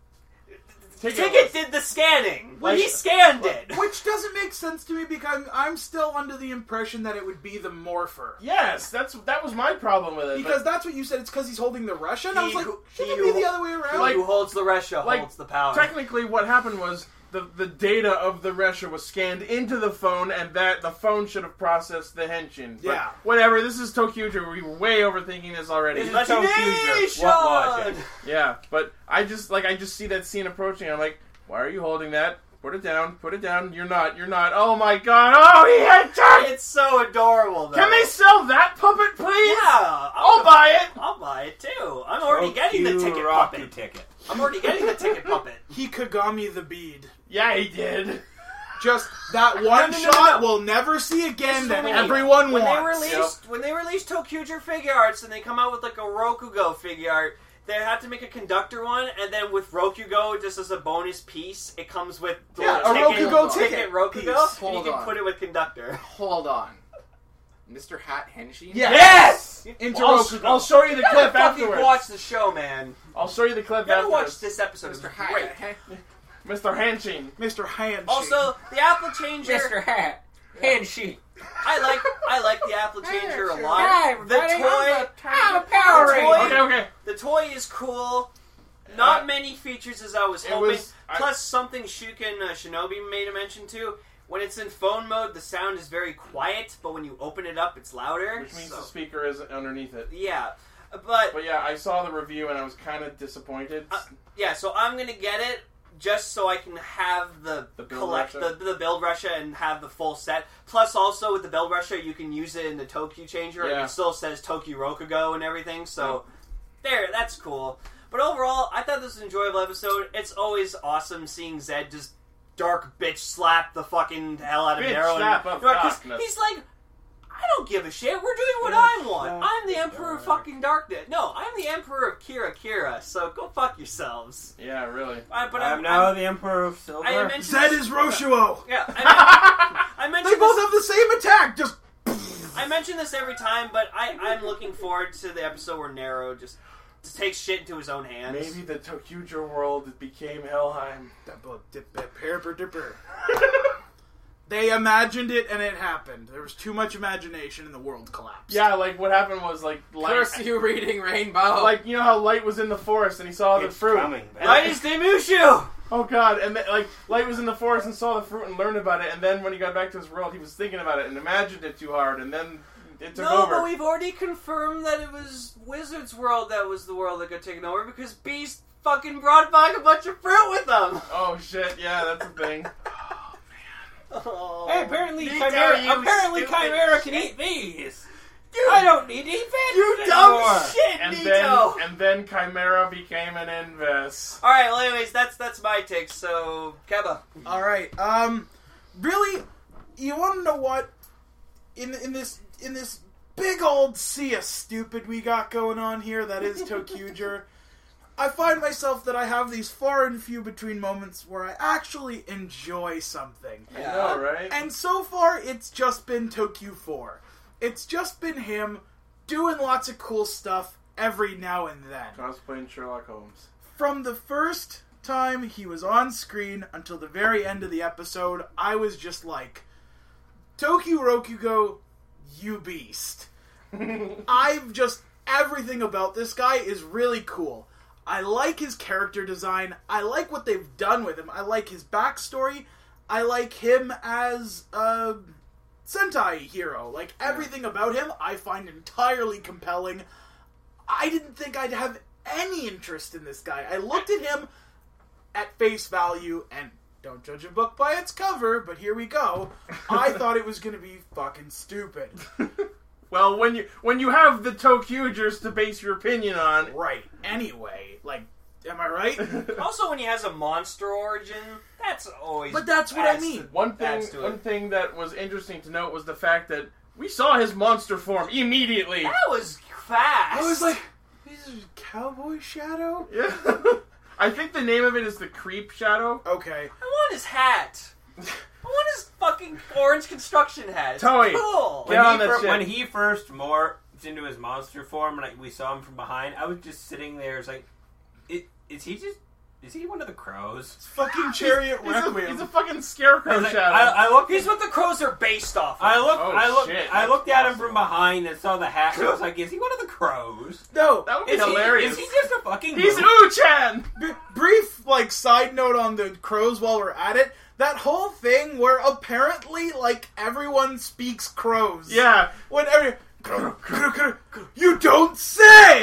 Ticket Ticket was- did the scanning. Well, Like- he scanned it. Which doesn't make sense to me because I'm still under the impression that it would be the Morpher. Yes, that's that was my problem with it. Because that's what you said. It's because he's holding the Russia. And I was He like, who- shouldn't he it be who- the other way around? Like- Who holds the Russia like, holds the power. but technically, what happened was the the data of the Russia was scanned into the phone, and that the phone should have processed the henshin. But Yeah. whatever. This is Tokyo. We were way overthinking this already. This is Tokyo. What logic? Yeah, but I just like I just see that scene approaching. I'm like, why are you holding that? Put it down. Put it down. You're not. You're not. Oh my god. Oh, he had time. It's so adorable, though. Can they sell that puppet, please? Yeah, I'll buy it. I'll buy it too. I'm already getting the ticket Roku puppet. ticket. I'm already getting the ticket puppet. He Kagami the bead. Yeah, he did. Just that one No, no, no, shot no. we'll never see This again is that when- everyone when wants. They released, When they released Tokuger figure arts and they come out with like a Rokugo figure art, they had to make a conductor one, and then with Rokugo, just as a bonus piece, it comes with the Yeah, little a ticket, Rokugo ticket ticket Rokugo, piece. and Hold you can on. put it with conductor. Hold on. Mister Hat Henshin? Yeah. Yes! Into I'll, Rokugo. I'll show you the You gotta clip fucking afterwards. watch the show, man. I'll show you the clip You gotta afterwards. watch this episode. Mister It's Hat. great. Mister Henshin. Mister Hand. Also, the apple changer. Mister Hat. Hand I like I like the apple changer a lot. Hi, The everybody. I'm toy, the- I'm a Power the Ranger. toy, Okay, okay. the toy is cool. Not Uh, many features as I was it hoping. was- I- Plus, something Shuken uh, Shinobi made a mention to. When it's in phone mode, the sound is very quiet, but when you open it up, it's louder. Which means so- the speaker is underneath it. yeah, but But yeah, I saw the review and I was kind of disappointed. Uh, yeah. So I'm gonna get it just so I can have the, The build collect Russia? the, the build Russia and have the full set. Plus, also with the build Russia, you can use it in the Tokyo changer, and Yeah. it still says Tokyo Rokugo and everything. So there, that's cool. But overall, I thought this was an enjoyable episode. It's always awesome seeing Zed just dark bitch slap the fucking hell out of Bitch Nero. slap of No, 'cause darkness. he's like, I don't give a shit. We're doing what I want. I'm the Emperor of fucking Darkness. No, I'm the Emperor of Kira Kira. So go fuck yourselves. Yeah, really. I, but I'm I'm, now I'm, the Emperor of Silver. I mentioned Zed this- is Roshuo. Yeah, I, men- I mentioned They both this, have the same attack. Just I mention this every time, but I, I'm looking forward to the episode where Nero just, just takes shit into his own hands. Maybe the Tokuger world became Helheim. They imagined it and it happened. There was too much imagination and the world collapsed. Yeah, like what happened was like light. Curse you reading Rainbow. Like you know how Light was in the forest and he saw the It's fruit. coming back. And- Light is Demushu! Oh god! And then, like Light was in the forest and saw the fruit and learned about it. And then when he got back to his world, he was thinking about it and imagined it too hard. And then it took No, over. but we've already confirmed that it was Wizard's world that was the world that got taken over because Beast fucking brought back a bunch of fruit with them. Oh shit! Yeah, that's a thing. Oh. Hey, apparently Nito, Chimera, you apparently stupid Chimera can shit. eat these. Dude, I don't need to eat you veggies dumb anymore. shit, And Nito! then and then Chimera became an Invis. Alright, well anyways, that's that's my take, so Keba. All right. Um, really, you want to know what? In in this in this big old sea of stupid we got going on here, that is Tokuger. I find myself that I have these far and few between moments where I actually enjoy something. I know, right? And so far, it's just been Tokyo four. It's just been him doing lots of cool stuff every now and then. Cosplaying Sherlock Holmes. From the first time he was on screen until the very end of the episode, I was just like, Tokyo Rokugo, you beast. I've just, everything about this guy is really cool. I like his character design. I like what they've done with him. I like his backstory. I like him as a Sentai hero. Like, everything about him I find entirely compelling. I didn't think I'd have any interest in this guy. I looked at him at face value, and don't judge a book by its cover, but here we go. I thought it was going to be fucking stupid. Well, when you when you have the Tokyugers to base your opinion on, Right. Anyway, like, am I right? Also, when he has a monster origin, that's always. But that's what I adds mean. to- one thing adds to it. one thing that was interesting to note was the fact that we saw his monster form immediately. That was fast. I was like, this is Cowboy Shadow? Yeah. I think the name of it is the Creep Shadow. Okay. I want his hat. I want his fucking orange construction hat. It's Toei. cool. Get When, on he that fir- shit. when he first morphed into his monster form, and like, we saw him from behind, I was just sitting there. It's like, it, is he just? Is he one of the crows? It's fucking Chariot He's a, Requiem. he's a fucking scarecrow I, was like, shadow. I, I looked. He's what the crows are based off of. I looked. Oh, I looked. shit, I that's looked at him possible. from behind and saw the hat. And I was like, is he one of the crows? no, that would be Is he, hilarious. is he just a fucking? He's moose? Uchan! B- brief, like, side note on the crows while we're at it. That whole thing where apparently, like, everyone speaks crows. Yeah. When every... Crow, crow, crow, crow. You don't say!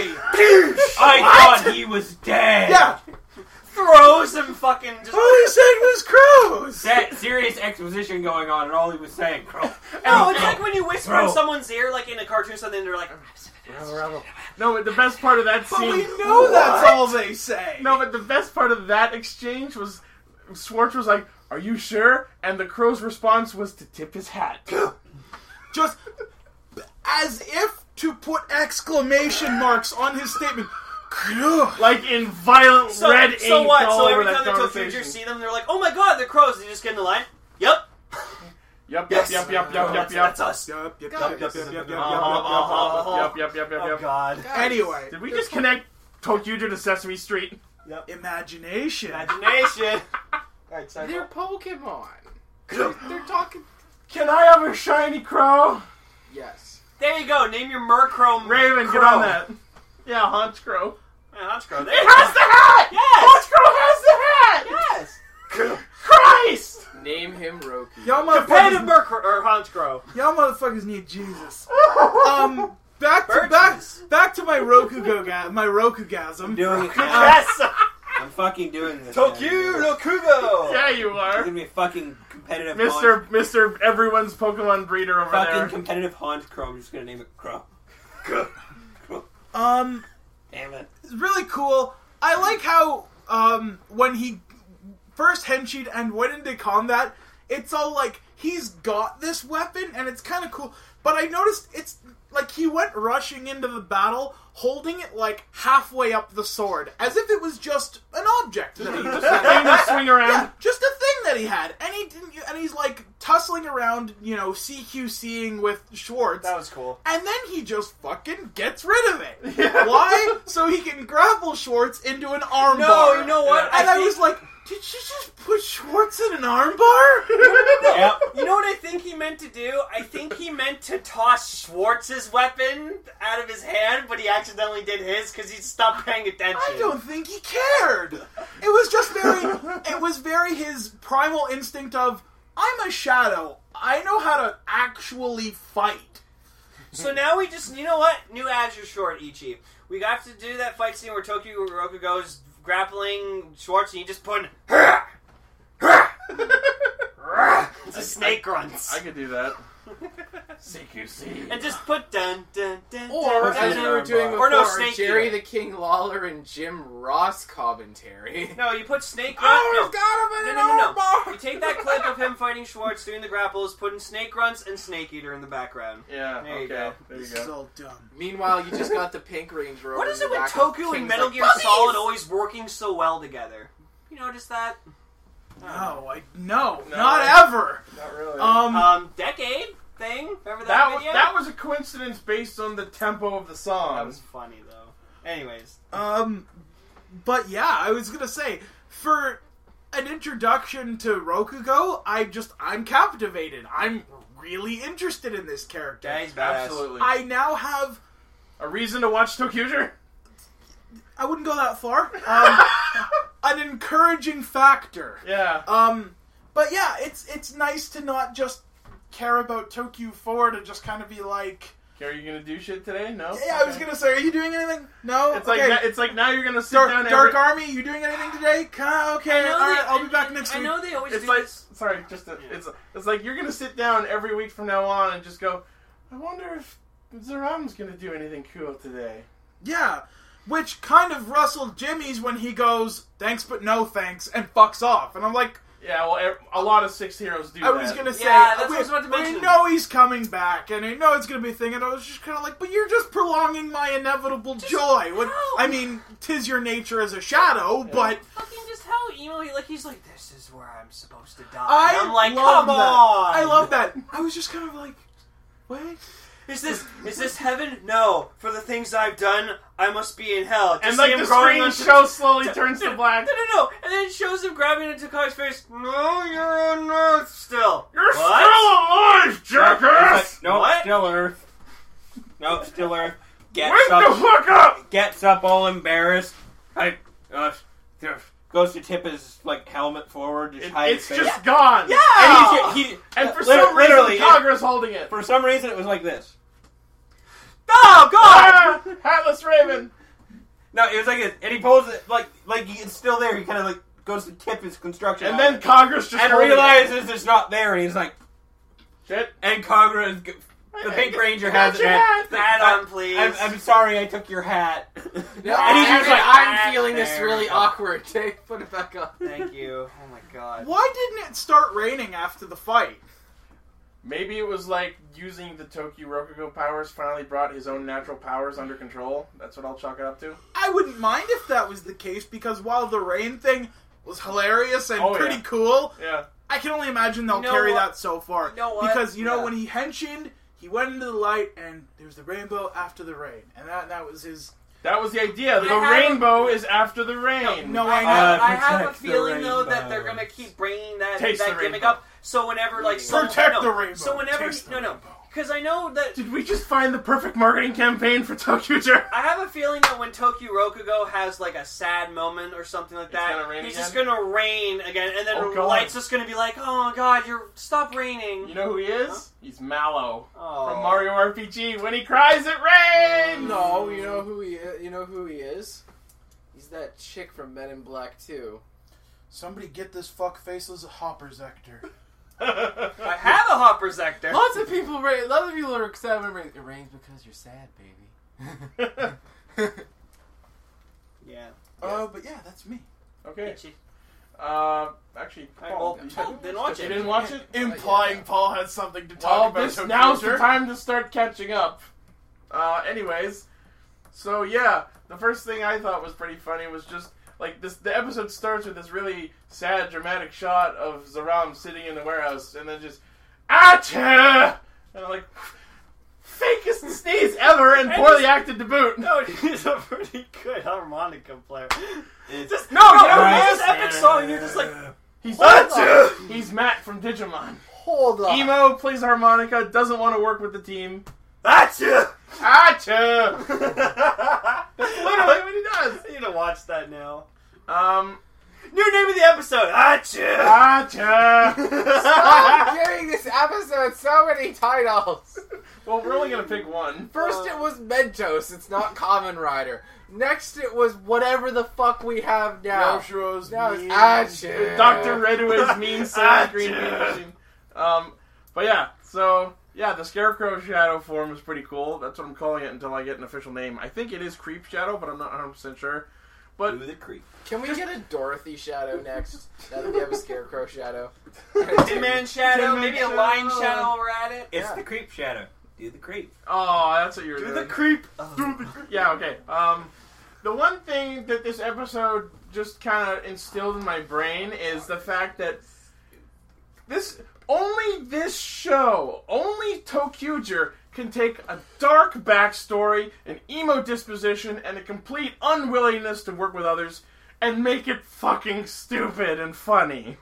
I thought he was dead. Yeah, throws him fucking just. all he said was crows! That serious exposition going on, and all he was saying, crow. No, it's like when you whisper in Bro. someone's ear, like in a cartoon or something, and they're like. No, but the best part of that But scene... we know that's all they say! No, but the best part of that exchange was Schwartz was like, "Are you sure?" And the crow's response was to tip his hat. Just as if to put exclamation marks on his statement. Crow. Like in violent So, red ink so what? all So over every that time the conversation. Tokugers see them, they're like, "Oh my god, they're crows!" They just get in the line. Yep. Yep, Yes. yep, yep, yep, yep, That's, yep. that's us. Yup, yup, Guys. yup, yup, yup, yup, yup, Uh-huh, yup, Yep, yep, yep, yep, Oh yep. god. Anyway, Did we just connect Tokyuger to Sesame Street? imagination. Imagination. Alright, sorry. They're Pokemon. They're, they're talking. Can I have a shiny crow? Yes. There you go. Name your Murkrow. Raven, crow. get on that. Yeah, Haunch Crow. Yeah, Haunch Crow. There It you has go. the hat! Yes! Haunch Crow has the hat! Yes. Christ! Name him Roku. Y'all Competitive motherfuckers, Murkrow or Haunch Crow. y'all motherfuckers need Jesus. Um, back to Bird back, Jesus. back to my Roku ga- my Rokugasm. Doing it now. Yes. I'm fucking doing this. Tokyu man. Rokugo. Yeah, you It's are. gonna be a fucking competitive. Mister Haunt, Mister Everyone's Pokemon breeder over fucking there. competitive Haunch Crow. I'm just gonna name it Crow. Um, Damn it. it's really cool. I like how um when he first henshied and went into combat, it's all like he's got this weapon and it's kind of cool. But I noticed it's like he went rushing into the battle holding it like halfway up the sword, as if it was just an object that he Just a thing to swing around. Yeah, just a thing that he had, and he didn't. And he's like tussling around, you know, CQCing with Schwartz. That was cool. And then he just fucking gets rid of it. Why? So he can grapple Schwartz into an armbar. No, you know what? And I, think- was like, did you just put Schwartz in an armbar? Yep. You know what I think he meant to do? I think he meant to toss Schwartz's weapon out of his hand, but he accidentally did his because he stopped paying attention. I don't think he cared. It was just very. It was very his primal instinct of, I'm a shadow. I know how to actually fight. So now we just, you know what? New Azure Short, Ichi. We got to do that fight scene where Tokyo Roku goes grappling Schwartz and you just put in, it's a snake grunts. I could do that. C Q C. And just put dun dun dun Or, dun, as dun, we were doing before, Or no, Snake Jerry Eater. the King Lawler and Jim Ross commentary. No, you put Snake Grunt. Oh, no. he's got him in No, an no, no, no. armbar. You take that clip of him fighting Schwartz, doing the grapples, putting Snake Grunts and Snake Eater in the background. Yeah, There you okay. go. There you This is go. all dumb. Meanwhile, you just got the Pink Ranger over What is in it the with back of Toku and King's Metal like, Gear "Puppies!" Solid always working so well together? You notice that? No, I no, No. not ever. Not really. Um, Um, Decade thing? Remember that, that was video? that was a coincidence based on the tempo of the song. That was funny, though. Anyways. um, but yeah, I was gonna say for an introduction to Rokugo, I just I'm captivated. I'm really interested in this character. Yeah, he's badass. Absolutely. I now have. A reason to watch Tokyuger? I wouldn't go that far. Um, an encouraging factor. Yeah. Um, but yeah, it's it's nice to not just care about Tokyo four, to just kind of be like, Are you gonna do shit today? No. Yeah, I was gonna say, are you doing anything? No. It's okay. like it's like now you're gonna sit Dark, down. Dark every, Army, you doing anything today? Ka- Okay, I know all they- right, I'll be I- back next I week. know they always It's do like this. sorry, just a, it's it's like you're gonna sit down every week from now on and just go. I wonder if Zeram's gonna do anything cool today. Yeah, which kind of rustled Jimmy's when he goes, thanks but no thanks, and fucks off. And I'm like, Yeah, well, ev- a lot of six heroes do I that. was gonna say, Yeah, that's we, what I was about to we mention. know he's coming back, and I know it's gonna be a thing, and I was just kind of like, but you're just prolonging my inevitable joy. What, no. I mean, 'tis your nature as a shadow, but Fucking just how emo he like. He's like, this is where I'm supposed to die. I And I'm like, love come that. on. I love that. I was just kind of like, what? Is this is this heaven? No. For the things I've done, I must be in hell. Just and see like him the growing screen onto- show slowly turns to black. No, no, no. And then it shows him grabbing into Takai's face. No, you're on Earth still. You're What? still alive, jackass! No, What? still Earth. No, still Earth. Gets Wake up, the fuck up! gets up all embarrassed. I, uh, goes to tip his like helmet forward to It- hide it's his face. just gone. Yeah. And, he's, he, And for lit- some literally, reason, Kagura's holding it. for some reason, it was like this. Oh God! Ah, Hatless Raven. No, it was like this, and he pulls it like like he, it's still there. He kind of like goes to tip his construction, And helmet, then Kagura's just and holding realizes it's not there, and he's like, it. Shit. and Kagura is. g- The Pink Ranger Got has your it. hat. Hat I- on, please. I'm, I'm sorry, I took your hat. No, and he's just I- like, I'm feeling this there really we go. awkward. Take, put it back on. Thank you. Oh my God. Why didn't it start raining after the fight? Maybe it was like using the Tokyo Rokugo powers finally brought his own natural powers under control. That's what I'll chalk it up to. I wouldn't mind if that was the case, because while the rain thing was hilarious and Oh, pretty yeah. cool, Yeah. I can only imagine they'll You know carry what? that so far. You know what? Because, you know, Yeah. when he henshined, he went into the light, and there was the rainbow after the rain. And that that was his... That was the idea. The I have- rainbow is after the rain. No, I I know. have, Uh, I have a protect the feeling though that they're rainbow. gonna keep bringing that Taste that the gimmick rainbow. up. So whenever like some, Protect no, the rainbow. So whenever Taste the no no, rainbow. because I know that Did we just find the perfect marketing campaign for Tokyo? I have a feeling that when Tokyo Rokugo has like a sad moment or something like It's that, gonna rain he's again? just gonna rain again, and then Oh, the God. light's just gonna be like, "Oh God, you're stop raining." You know who he is? Huh? He's Mallow Oh. from Mario R P G. When he cries, it rains. No, you know who he is? You know who he is? He's that chick from Men in Black two. Somebody get this fuck faceless Hopper Zector. I have a Hopper Zector. Lots of people, ra- lots of people are sad when it rains. It rains because you're sad, baby. Yeah. Uh, but yeah, that's me. Okay. Itchy. Uh, actually, Alright, Paul, well, you Paul didn't- didn't watch you it. didn't watch it? Implying yeah. Paul had something to talk Well, about. this, Tokyo now's the Future. time to start catching up. Uh, anyways, so yeah, the first thing I thought was pretty funny was just like this. The episode starts with this really sad, dramatic shot of Zeram sitting in the warehouse, and then just Acha, and I'm like, fakest sneeze ever, and poorly acted to boot. No, he's a pretty good harmonica player. It's- Just No, you know Right. this epic song. You're just like, He's What? He's Matt from Digimon. Hold on. Emo plays harmonica, doesn't want to work with the team. Acha! Acha! That's literally what he does. I need to watch that now. Um, New name of the episode. Acha! Acha! Stop giving this episode so many titles. Well, we're only gonna pick one. First it was Mentos, it's not Kamen Rider. Next it was whatever the fuck we have now. Yoshiro's Now it's mean. Acha. Doctor Redway's mean silent green bean Acha. machine. Um, but yeah, so yeah, the Scarecrow Shadow form is pretty cool. That's what I'm calling it until I get an official name. I think it is Creep Shadow, but I'm not one hundred percent sure. But Do the creep. Can we get a Dorothy Shadow next? Now that we have a Scarecrow Shadow. Tin Man Shadow, Tin Man maybe a Shadow. Line Shadow while we're at it. It's Yeah. the creep shadow. Do the creep. oh, that's what you're Do doing. the creep. Yeah, okay. Um, the one thing that this episode just kind of instilled in my brain is the fact that this only this show, only Tokyuger can take a dark backstory, an emo disposition, and a complete unwillingness to work with others and make it fucking stupid and funny.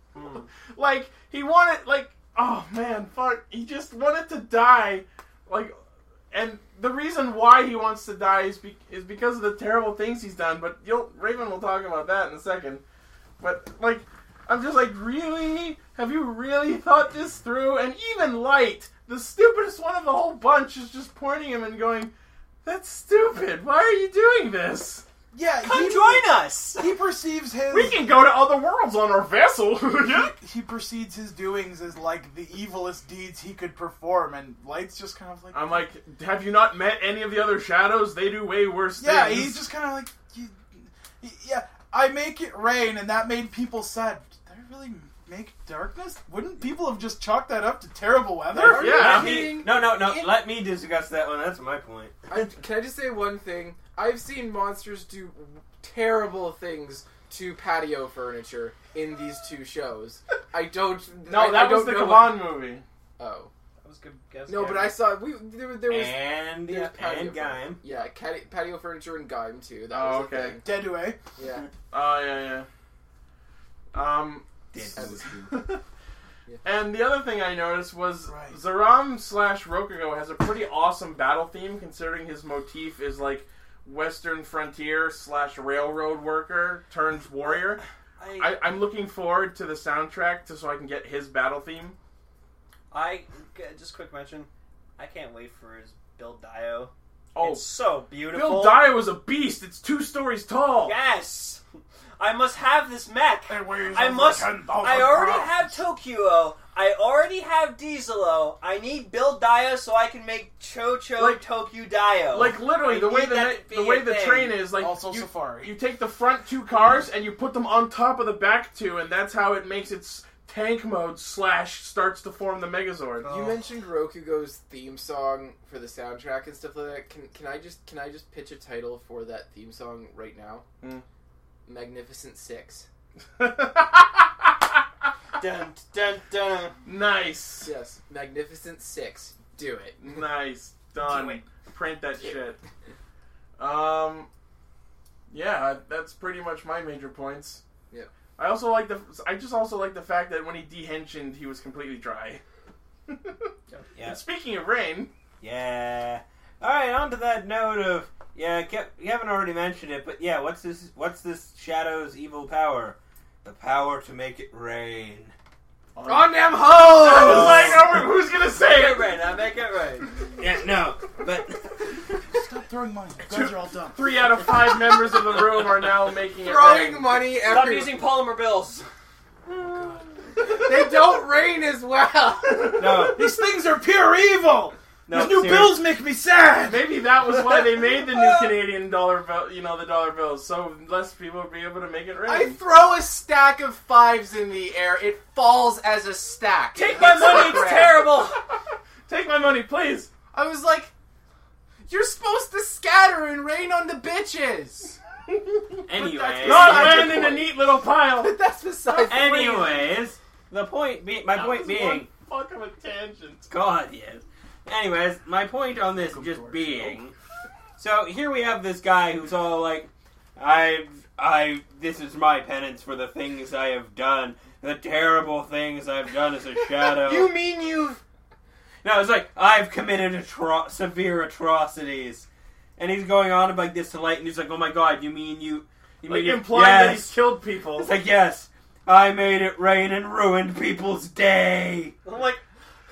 Like, he wanted, like, oh man, fuck, he just wanted to die, like, and the reason why he wants to die is, be- is because of the terrible things he's done, but you'll, Raven will talk about that in a second. But, like, I'm just like, really? Have you really thought this through? And even Light, the stupidest one of the whole bunch is just pointing him and going, "That's stupid. Why are you doing this? Yeah, Come he, join us! He perceives his We can go to other worlds on our vessel." he perceives his doings as like the evilest deeds he could perform, and Light's just kind of like, I'm like, have you not met any of the other shadows? They do way worse yeah, things. he's just kind of like, you, yeah, I make it rain, and that made people sad. Did I really make darkness? Wouldn't people have just chalked that up to terrible weather? Yeah. Let me- no, no, no. Let me discuss that one. That's my point. I, can I just say one thing? I've seen monsters do terrible things to patio furniture in these two shows. I don't. No, I, that I was don't the know Kavan what- movie. Oh That was a good guess. no, but I saw we there, there was and there's yeah, patio and Gaim. yeah patio, patio furniture and Gaim too. That Oh, was a okay. thing. Dead away. Yeah. Oh, yeah, yeah. Um, That was good. and the other thing I noticed was Right. Zaram slash Rokugo has a pretty awesome battle theme, considering his motif is like Western frontier slash railroad worker turns warrior. I, I, I'm looking forward to the soundtrack to, so I can get his battle theme. I, just quick mention, I can't wait for his Build Dio. Oh, It's so beautiful. Bill Dyer was a beast. It's two stories tall. Yes! I must have this mech. It weighs I over must. ten thousand I already pounds. have Tokyo. I already have Dieselo. I need Build Dio so I can make Cho-Cho Like- Tokyo Dio. Like literally, I the way need the that ne- to be the way a the thing. train is, like Also you, Safari. you take the front two cars and you put them on top of the back two, and that's how it makes its tank mode slash starts to form the Megazord. Oh. You mentioned Rokugo's theme song for the soundtrack and stuff like that. Can can I just can I just pitch a title for that theme song right now? Hmm. Magnificent Six. dun dun dun. Nice, Yes, Magnificent Six. Do it. nice, done. Do it. Print that shit. Um, yeah, that's pretty much my major points. Yeah. I also like the. I just also like the fact that when he dehensioned, he was completely dry. Yeah. And speaking of rain, Yeah. All right. On to that note of yeah. Kev, you haven't already mentioned it, but yeah. What's this? What's this Shadow's evil power? The power to make it rain. On them I hoes! was like, oh, who's gonna say Make it it? rain. I make it rain. Yeah. No. But Stop throwing money. You guys are all dumb. Three out of five members of the room are now making it Throwing rain. money Stop everywhere. using polymer bills. They don't rain as well. no. These things are pure evil. No. These new seriously. bills make me sad. Maybe that was why they made the new Canadian dollar bill, you know, the dollar bills, so less people would be able to make it rain. I throw a stack of fives in the air. It falls as a stack. Take It my hits the money. It's ground. terrible. Take my money, please. I was like, you're supposed to scatter and rain on the bitches. Anyway. Not Besides the land in a point. neat little pile. But that's besides the point. Anyways, the point. Be- my That point was being. one fuck of a tangent. God, yes. Anyways, my point on this just George. being, so here we have this guy who's all like, I, I, this is my penance for the things I have done, the terrible things I've done as a shadow. You mean you've... No, it's like, I've committed atro- severe atrocities. And he's going on about this to Light, and he's like, oh my god, you mean you... you Like mean you- implying that he's yes. killed people. It's like, yes, I made it rain and ruined people's day. I'm like,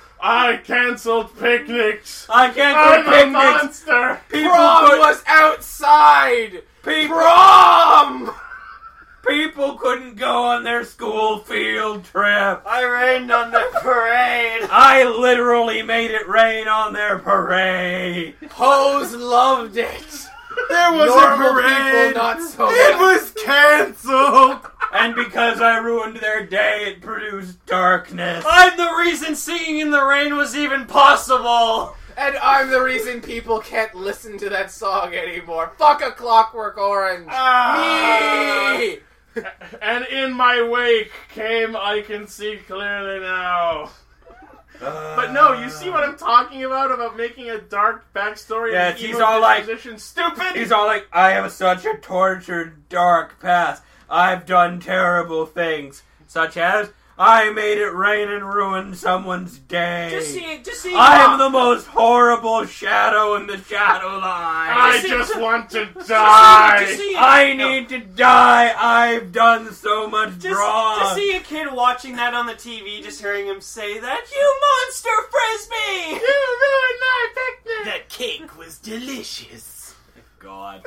I cancelled picnics. I can't I'm go a picnics. monster. People Prom could- was outside! people, Prom! people couldn't go on their school field trip. I rained on the parade. I literally made it rain on their parade. Hoes loved it. There was Normal a parade. people, not so It much. was canceled. And because I ruined their day, it produced darkness. I'm the reason singing in the rain was even possible. And I'm the reason people can't listen to that song anymore. Fuck A Clockwork Orange. Ah. Me! And in my wake came I Can See Clearly Now. But no, you see what I'm talking about, about making a dark backstory Yes, and he's evil all like- disposition stupid? He's all like, I have such a tortured, dark past. I've done terrible things, such as I made it rain and ruined someone's day. Just see, just see. I am the most horrible shadow in the shadow line. I see- just want to die. Just see, I need to die. I've done so much just, wrong. just see a kid watching that on the T V, just hearing him say that, "You monster frisbee." Jizz. God.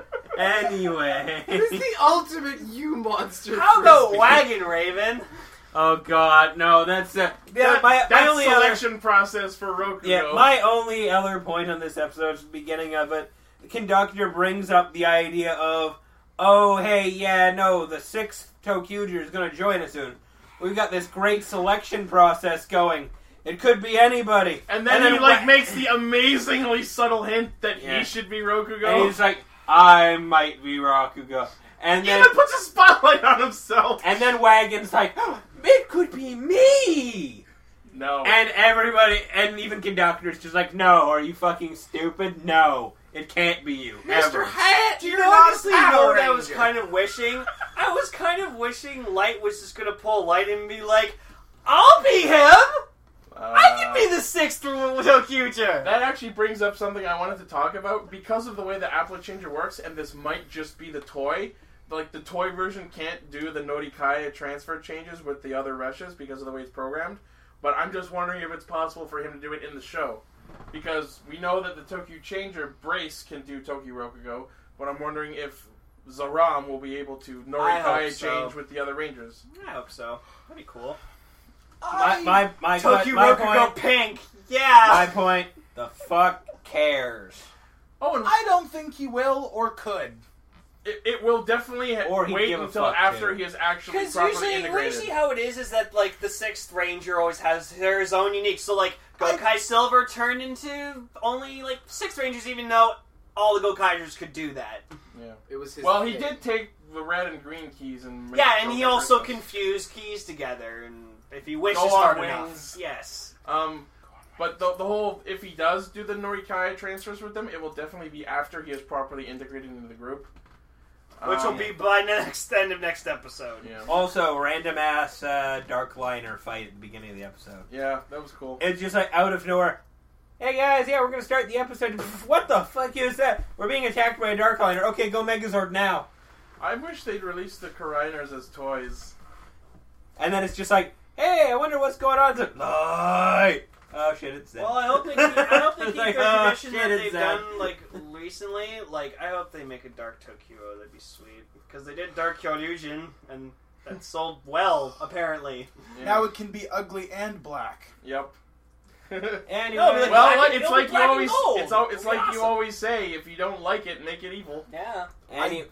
Anyway. It's the ultimate you monster. How about frisbee. Wagon Raven? Oh God, no, that's uh, yeah, That, my, my that only other, selection process for Rokugo. yeah, my only other point on this episode is the beginning of it. The conductor brings up the idea of, oh, hey, yeah, no, the sixth Tokyuger is going to join us soon. We've got this great selection process going. It could be anybody. and then and he then like Wa- makes the amazingly subtle hint that Yeah. he should be Rokugo. And he's like, I might be Rakugo. And he then even puts a spotlight on himself. and then Wagon's like, oh, it could be me. No. And everybody, and even conductor's just like, no, are you fucking stupid? No, it can't be you. Mister Ever. Hat? Do you You're know, not honestly, a you know Power what I was Ranger. kind of wishing? I was kind of wishing Light was just gonna pull Light and be like, I'll be him! Uh, I can be the sixth Tokyuger! That actually brings up something I wanted to talk about. Because of the way the Applet Changer works, and this might just be the toy, like the toy version can't do the Norikaya transfer changes with the other Reshas because of the way it's programmed. But I'm just wondering if it's possible for him to do it in the show. Because we know that the Tokyo Changer Brace can do Tokyo Rokugo, but I'm wondering if Zaram will be able to I hope Norikaya so. change with the other Rangers. I hope so. That'd be cool. My my my, Tokyo my Rokugo point. Pink! Yeah! My point. The fuck cares. Oh, and I don't think he will or could. it, it will definitely ha- Or he'd wait give a until fuck, after too. he is actually Because properly usually, integrated. usually how it is is that like the sixth Ranger always has their own unique. So like Gokai Silver turned into only like six Rangers, even though all the Gokaijers could do that. Yeah. It was his Well, he pick. did take the red and green keys and make Yeah, and he Gokai also Christmas. confused keys together, and if he wishes Go on hard wings. enough, yes. Um, but the the whole if he does do the Norikaya transfers with them, it will definitely be after he is properly integrated into the group, Which Um, will be by next end of next episode. yeah, Also, random ass uh, Dark Liner fight at the beginning of the episode. yeah, that was cool. It's just like out of nowhere. Hey guys, yeah, we're gonna start the episode. What the fuck is that? We're being attacked by a Dark Liner. Okay, go Megazord now. I wish they'd release the Kariners as toys. And then it's just like, hey, I wonder what's going on. It's like, light. Oh shit, it's Zen. Well, I hope they keep, I hope they It's keep like, their oh, tradition shit, that it's they've Zen. done like recently. Like, I hope they make a Dark Tokyo. That'd be sweet because they did Dark Kyoryujin, and that sold well apparently. Yeah. Now it can be ugly and black. Yep. Anyway, No, but like- Well, black like, and- it's it'll be like you black and always gold. it's al- it's It'll be like you awesome. always say, if you don't like it, make it evil. Yeah. Any-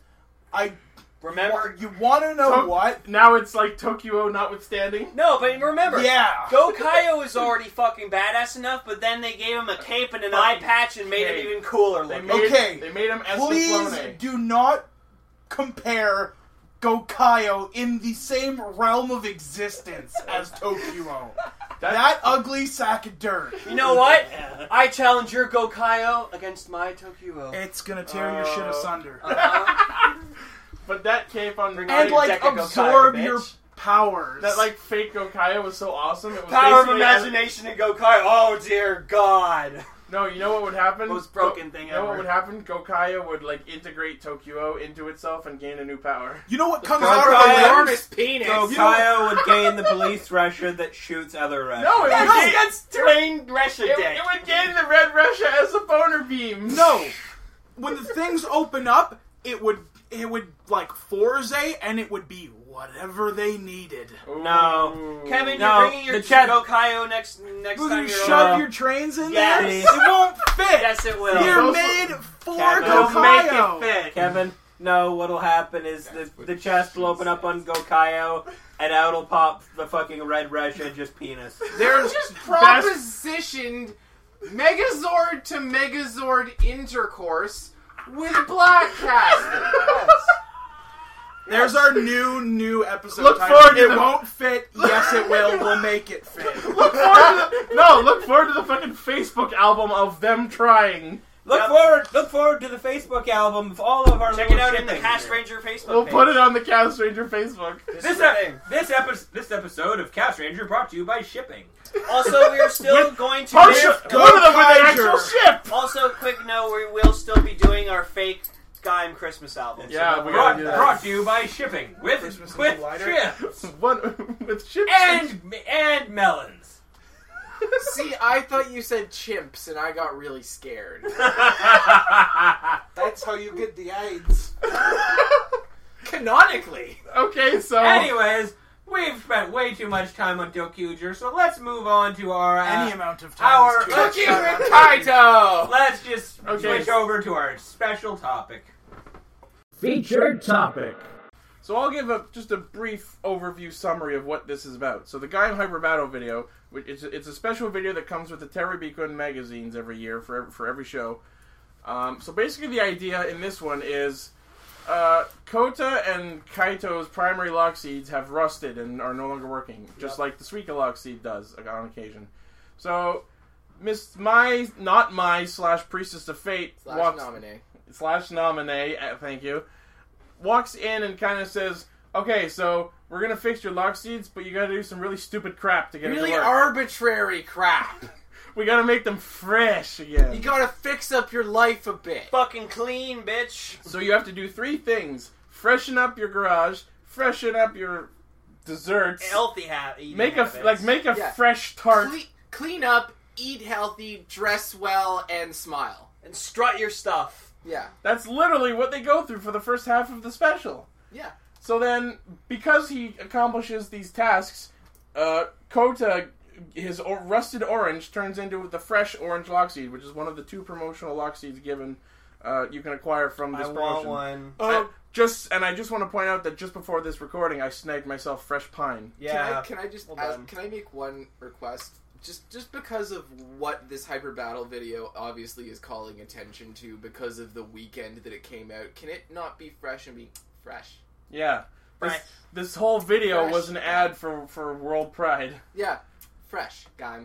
I Remember? You want to know To- what? Now it's like Tokyo notwithstanding. No, but remember. Yeah. Gokaio is already fucking badass enough, but then they gave him a cape and an eye patch and made Hey, him even cooler They looking. made Okay, they made him Please Escaflowne. do not compare Gokaio in the same realm of existence as Tokyo. That- That ugly sack of dirt. You know what? I challenge your Gokaio against my Tokyo. It's gonna tear your shit Uh, asunder. Uh-huh. But that cape on Bring And your like deck of Gokaio, absorb bitch. your powers. that like fake Gokaio was so awesome. It was Power of basically as- imagination in Gokaio. Oh dear God. No, you know what would happen? Most broken Go- thing You know what ever. would happen? Gokaio would like integrate Tokyo into itself and gain a new power. You know what comes Gokaio- out of the enormous limbs? penis. Gokaio would gain the police rusher that shoots other rushers. No, it That's, would gain, that's trained Resha it, dick. it would gain the red Russia as a boner beam. No. When the things open up, it would it would like Forze, and it would be whatever they needed. No. Ooh. Kevin, No, you're bringing your the chat- Gokaio next next Will time you you're shove uh, your trains in Yes. there? It won't fit. Yes, it will. You're Those- made for Kevin, Don't make Gokaio. it fit. Kevin, no, what'll happen is the, the chest will open up on Gokaio, and out'll pop the fucking red Russia and just penis. They're just propositioned Megazord to Megazord intercourse with Black Castle. There's our new new episode Look title. forward to It the- won't fit. Yes, it will. We'll make it fit. Look forward to the, no, look forward to the fucking Facebook album of them trying. Look Yep. forward, look forward to the Facebook album of all of our Check it little out in the shipping. Cast Ranger Facebook We'll page. put it on the Cast Ranger Facebook. This, This is the ep- thing. this episode this episode of Cast Ranger brought to you by shipping. Also, we are still going to. Partial, Go one of them with an Kaiser. actual ship. Also, quick note: we will still be doing our fake Gaim Christmas album. So Yeah, don't we worry. gotta Brought, do that. brought to you by shipping with Christmas with and lighter. chips One with ships and and melons. See, I thought you said chimps, and I got really scared. That's how you get the AIDS. Canonically. Okay, so Anyways, we've spent way too much time on Tokyuger, so let's move on to our... Uh, Any amount of time. our- is good. let's- Tokyo and Kaito! Let's just Okay. switch over to our special topic. Featured topic. So I'll give a just a brief overview summary of what this is about. So the Gaim Hyper Battle video, which it's a, it's a special video that comes with the Terabikun magazines every year for every, for every show. Um, so basically, the idea in this one is uh, Kota and Kaito's primary lock seeds have rusted and are no longer working, just Yep. like the Suika lock seed does on occasion. So Miss Mai, not Mai slash Priestess of Fate Slash walks nominee. slash nominee. Uh, thank you. Walks in and kind of says, "Okay, so we're gonna fix your lock seeds, but you gotta do some really stupid crap to get Really it to work. arbitrary crap. We gotta make them fresh again. You gotta fix up your life a bit. Fucking clean, bitch. So you have to do three things: freshen up your garage, freshen up your desserts, Healthy ha- eating make a habits. like make a Yeah. fresh tart." Cle- clean up, eat healthy, dress well, and smile. and strut your stuff. Yeah. That's literally what they go through for the first half of the special. Yeah. So then, because he accomplishes these tasks, uh, Kota, his or- rusted orange turns into the fresh orange lockseed, which is one of the two promotional lockseeds given uh, you can acquire from this I promotion. want one. I just and I just want to point out that just before this recording, I snagged myself fresh pine. Yeah. Can I, can I just Well ask, done. can I make one request? Just just because of what this Hyper Battle video obviously is calling attention to because of the weekend that it came out, can it not be fresh and be fresh? Yeah, this, Fresh. this whole video Fresh. was an ad for for World Pride. Yeah. Fresh, guy.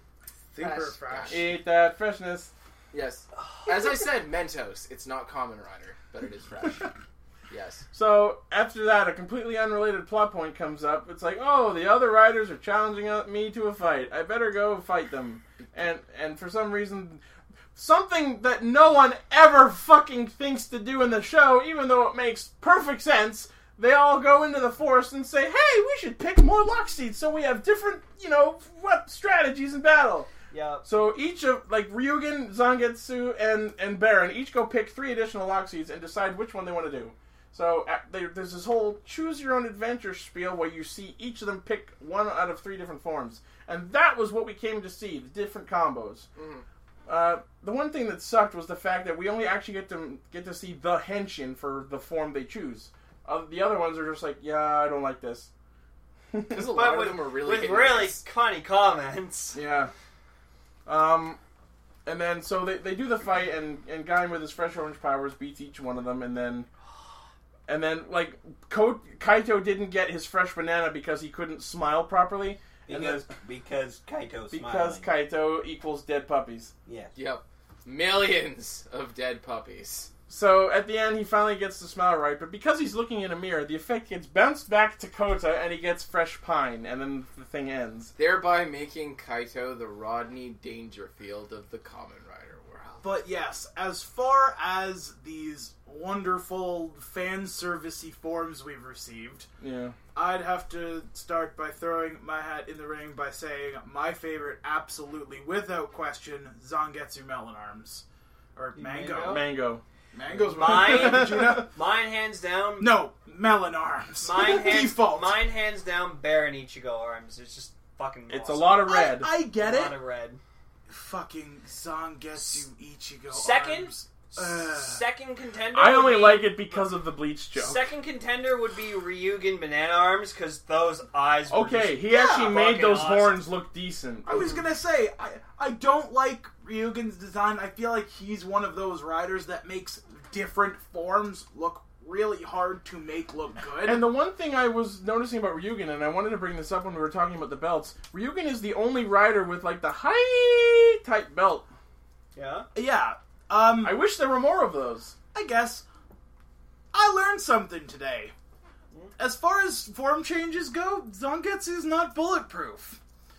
Super fresh. Eat that freshness. Yes. As I said, Mentos. It's not Kamen Rider, but it is fresh. Yes. So after that, a completely unrelated plot point comes up. It's like, oh, the other riders are challenging me to a fight. I better go fight them. And and for some reason, something that no one ever fucking thinks to do in the show, even though it makes perfect sense, they all go into the forest and say, hey, we should pick more lock seeds so we have different, you know, what strategies in battle. Yeah. So each of, like, Ryugen, Zangetsu, and, and Baron each go pick three additional lock seeds and decide which one they want to do. So uh, they, there's this whole choose-your-own-adventure spiel where you see each of them pick one out of three different forms. And that was what we came to see, the different combos. Mhm. Uh, the one thing that sucked was the fact that we only actually get to get to see the henshin for the form they choose. Uh, the other ones are just like, yeah, I don't like this. Because a But lot of with, them were really with hit and really miss. funny comments. Yeah. Um, and then, so they, they do the fight, and, and Gaim with his fresh orange powers beats each one of them, and then, and then, like, Ko- Kaito didn't get his fresh banana because he couldn't smile properly. and then- Because because Kaito's because smiling. Kaito equals dead puppies. Yes. Yep. Millions of dead puppies. So, at the end, he finally gets the smile right, but because he's looking in a mirror, the effect gets bounced back to Kota, and he gets fresh pine, and then the thing ends. Thereby making Kaito the Rodney Dangerfield of the Kamen Rider world. But yes, as far as these wonderful fan servicey forms we've received, Yeah. I'd have to start by throwing my hat in the ring by saying my favorite, absolutely without question, Zangetsu Melon Arms. Or Mango. Mango? Mango. Mango's Mine? Vegeta? Mine hands down. No, Melon Arms. Mine hands, Default. mine hands down. Baron Ichigo arms. It's just fucking. It's awesome. a lot of red. I, I get A it. lot of red. Fucking Zangetsu Ichigo Second? Arms. Ugh. Second contender. I would only be- like it because of the Bleach joke. Second contender would be Ryugen Banana Arms because those eyes. Were Okay, just he actually fucking made those awesome. horns look decent. I was gonna say, I, I don't like Ryugen's design. I feel like he's one of those riders that makes different forms look really hard to make look good. And the one thing I was noticing about Ryugen, and I wanted to bring this up when we were talking about the belts, Ryugen is the only rider with, like, the high type belt. Yeah. yeah, um, I wish there were more of those. I guess I learned something today. As far as form changes go, Zangetsu is not bulletproof.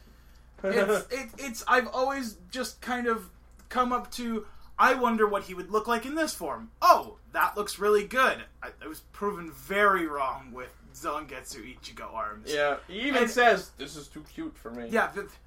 It's, it, it's. I've always just kind of come up to. I wonder what he would look like in this form. Oh, that looks really good. I, I was proven very wrong with Zangetsu Ichigo arms. Yeah, he even And- says, this is too cute for me. Yeah, th-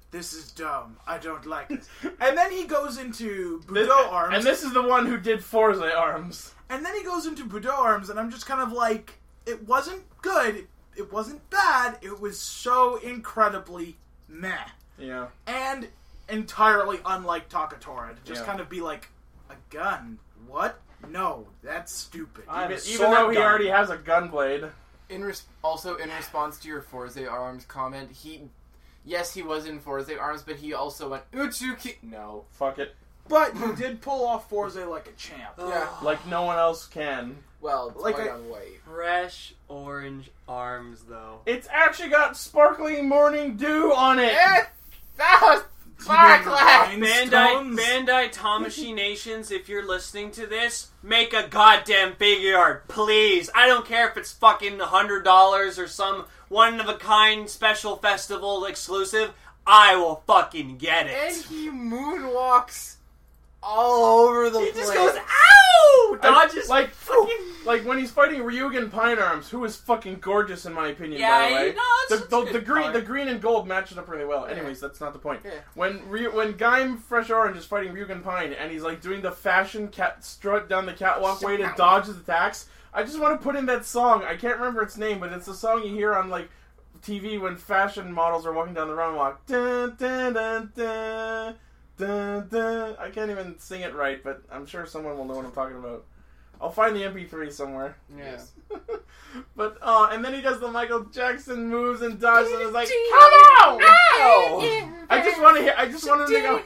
this is dumb. I don't like this. And then he goes into This- Budo Arms. and this is the one who did Forza Arms. And then he goes into Budo Arms, and I'm just kind of like, it wasn't good, it wasn't bad, it was so incredibly meh. Yeah. And entirely unlike Takatora, to just Yeah. kind of be like, a gun? What? No, that's stupid. I have Even, a even sword though he gun. already has a gunblade. In res- also, in response to your Forza Arms comment, he, yes, he was in Forza Arms, but he also went Uchuki. No, Fuck it. But he did pull off Forza like a champ. yeah. Like no one else can. Well, it's Like white I- on white. Fresh orange arms, though. It's actually got sparkling morning dew on it. That was sparkling. Bandai, Rhinestones? Bandai Tamashii Nations, if you're listening to this, make a goddamn figure art, please. I don't care if it's fucking one hundred dollars or some one-of-a-kind special festival exclusive. I will fucking get it. And he moonwalks all over the He place. just goes, ow! Dodges like, fucking... like when he's fighting Ryugen Pine Arms, who is fucking gorgeous in my opinion. Yeah, by the way, he- no, the, it's- it's the, a good the green, part. the green and gold matches up really well. Yeah. Anyways, that's not the point. Yeah. When Ryu, when Gaim Fresh Orange is fighting Ryugen Pine, and he's like doing the fashion cat strut down the catwalk way to dodge his attacks, I just want to put in that song. I can't remember its name, but it's a song you hear on like T V when fashion models are walking down the runway. Dun, dun, dun, dun. Dun, dun. I can't even sing it right, but I'm sure someone will know what I'm talking about. I'll find the M P three somewhere. Yeah. But uh, and then he does the Michael Jackson moves and dodges, and it's like, come on! Ow! I just want to hear. I just want him to go.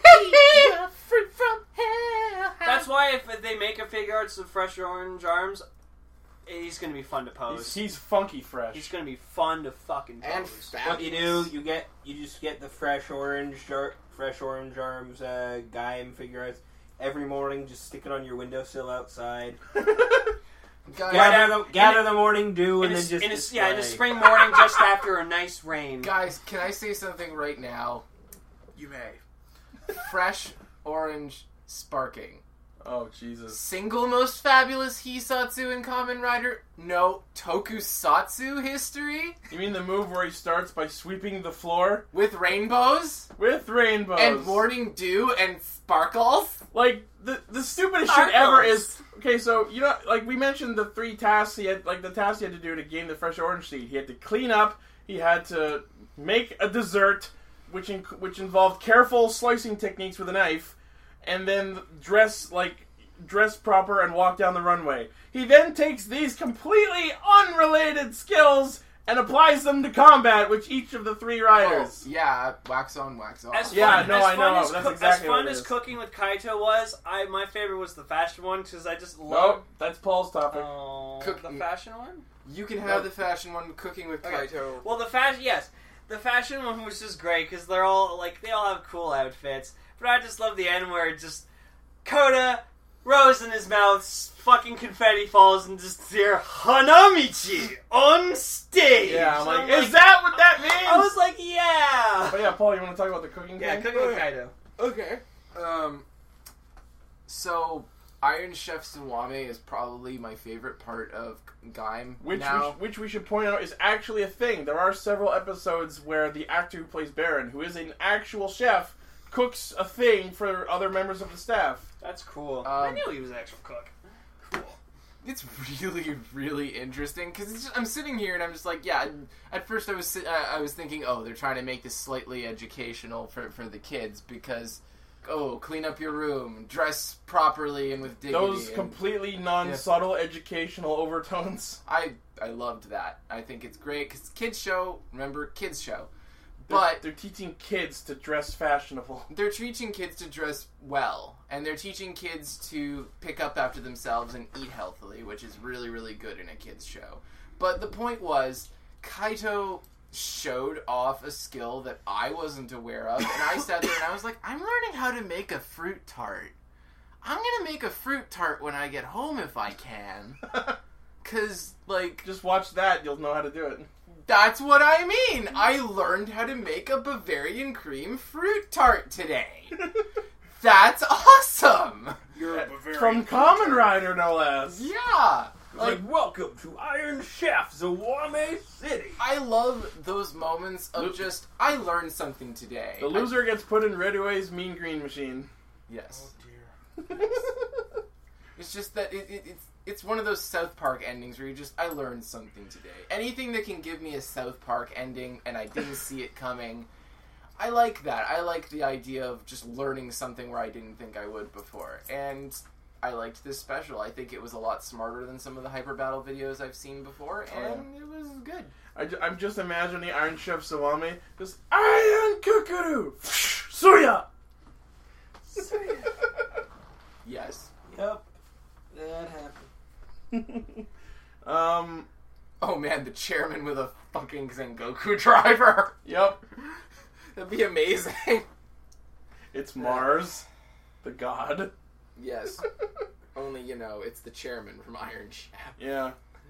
That's why if they make a figure arts of Fresh Orange Arms, he's gonna be fun to He's, pose. he's funky fresh. He's gonna be fun to fucking pose. And What you do, you get, you just get the fresh orange, jar, fresh orange arms uh, guy and figure arts every morning. Just stick it on your windowsill outside. Guys, Gather the, gather in the morning dew in and a, then just in a, display. yeah, in a spring morning just after a nice rain. guys, can I say something right now? You may. Fresh orange sparking. Oh Jesus! Single most fabulous Hisatsu in Kamen Rider? No, Tokusatsu history? You mean the move where he starts by sweeping the floor With rainbows? with rainbows And morning dew and sparkles? Like the the stupidest Sparkles. shit ever is okay. So you know, like we mentioned, the three tasks he had, like the tasks he had to do to gain the fresh orange seed. He had to clean up. He had to make a dessert, which in, which involved careful slicing techniques with a knife, and then dress like dress proper and walk down the runway. He then takes these completely unrelated skills and applies them to combat with each of the three riders. Oh, yeah, wax on, wax off. As Yeah, fun, no, as I fun know. As, That's cook- exactly as what fun it as is. cooking with Kaito was, I my favorite was the fashion one because I just Oh, love that's Paul's topic. oh, Cook- the fashion one. You can have the fashion one, cooking with Okay. Kaito. Well, the fashion, yes, the fashion one was just great because they're all like they all have cool outfits. But I just love the end where it just Koda, rose in his mouth, fucking confetti falls, and just hear Hanamichi on stage. Yeah, I'm And like, is that what that means? I was like, yeah, But yeah, Paul, you want to talk about the cooking yeah, thing? cooking with Kaito. Okay. Um, so, Iron Chef Suwame is probably my favorite part of Gaim. Which now, we, sh- which we should point out is actually a thing. There are several episodes where the actor who plays Baron, who is an actual chef, cooks a thing for other members of the staff. That's cool. I Um, knew he was an actual cook. it's really, really interesting because I'm sitting here and I'm just like, yeah. At first, I was si- uh, I was thinking, oh, they're trying to make this slightly educational for for the kids because, oh, clean up your room, dress properly and with dignity. Those and completely non-subtle educational overtones. I I loved that. I think it's great because kids show. Remember, kids show. They're, But they're teaching kids to dress fashionable. they're teaching kids to dress well, and they're teaching kids to pick up after themselves and eat healthily, which is really, really good in a kids show. But the point was, Kaito showed off a skill that I wasn't aware of, and I sat there and I was like, I'm learning how to make a fruit tart. I'm gonna make a fruit tart when I get home if I can. Cause, like, Just watch that, you'll know how to do it. that's what I mean. I learned how to make a Bavarian cream fruit tart today. That's awesome. You're a Bavarian. From Kamen Rider, no less. Yeah. Like, like, welcome to Iron Chef, Zawame City. I love those moments of Lo- just, I learned something today. The loser gets put in Redway's Mean Green Machine. I, yes. Oh dear. It's just that it, it, it's it's one of those South Park endings where you just, I learned something today. Anything that can give me a South Park ending and I didn't see it coming, I like that. I like the idea of just learning something where I didn't think I would before. And I liked this special. I think it was a lot smarter than some of the Hyper Battle videos I've seen before, and Oh, yeah. it was good. I ju- I'm just imagining Iron Chef Zawame just Iron Kukuru Suya. Yes. Yep. That happened. um. Oh man, the chairman with a fucking Sengoku driver. Yep. That'd be amazing. It's Mars, the god. Yes. Only, you know, it's the chairman from Iron Chef. Yeah.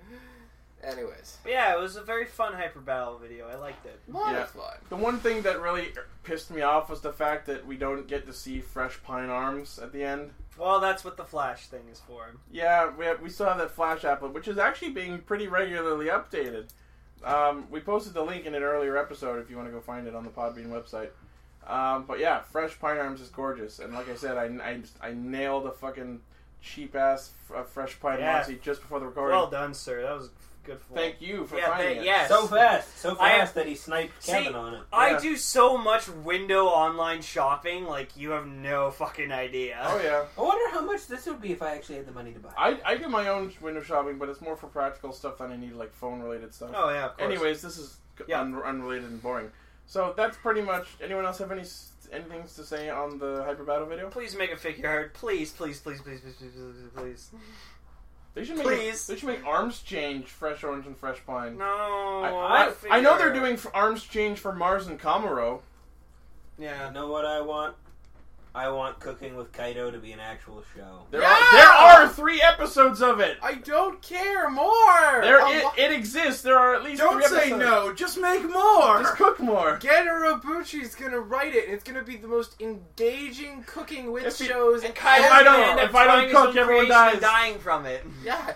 Anyways. Yeah, it was a very fun Hyper Battle video. I liked it. A lot Yeah. of fun. The one thing that really pissed me off was the fact that we don't get to see fresh pine arms at the end. Well, that's what the Flash thing is for. Yeah, we, have, we still have that Flash applet, which is actually being pretty regularly updated. Um, we posted the link in an earlier episode if you want to go find it on the Podbean website. Um, but yeah, fresh pine arms is gorgeous, and like I said, I, I, I nailed a fucking cheap ass f- uh, fresh pine Yeah. Mossy just before the recording. Well done, sir. That was good. For Thank you for Yeah, finding thank- it. yes. So fast, so I- fast that he sniped See, Kevin on it. I Yeah. do so much window online shopping, like you have no fucking idea. Oh yeah, I wonder how much this would be if I actually had the money to buy. I, I do my own window shopping, but it's more for practical stuff than I need, like phone related stuff. Oh yeah, of course. Anyways, this is c- Yeah. un- unrelated and boring. So that's pretty much. Anyone else have any s- anything to say on the Hyper Battle video? please make a figure art. Please, please, please, please, please, please, please, please. They should make Please. they should make arms change fresh orange and fresh pine. No, I, I, I, I know they're doing f- arms change for Mars and Kamuro. Yeah. You know what I want? I want Cooking with Kaito to be an actual show. There Yeah! are there are three episodes of it. I don't care more. There A it, lo- it exists. There are at least Don't three say episodes. no. Just make more. Just cook more. Gen Urobuchi's gonna write it, and it's gonna be the most engaging cooking with If he- shows. And ever. Kaito's If I don't- gonna end up if I don't trying his cook, own everyone creation and dies. dying from it. Yeah.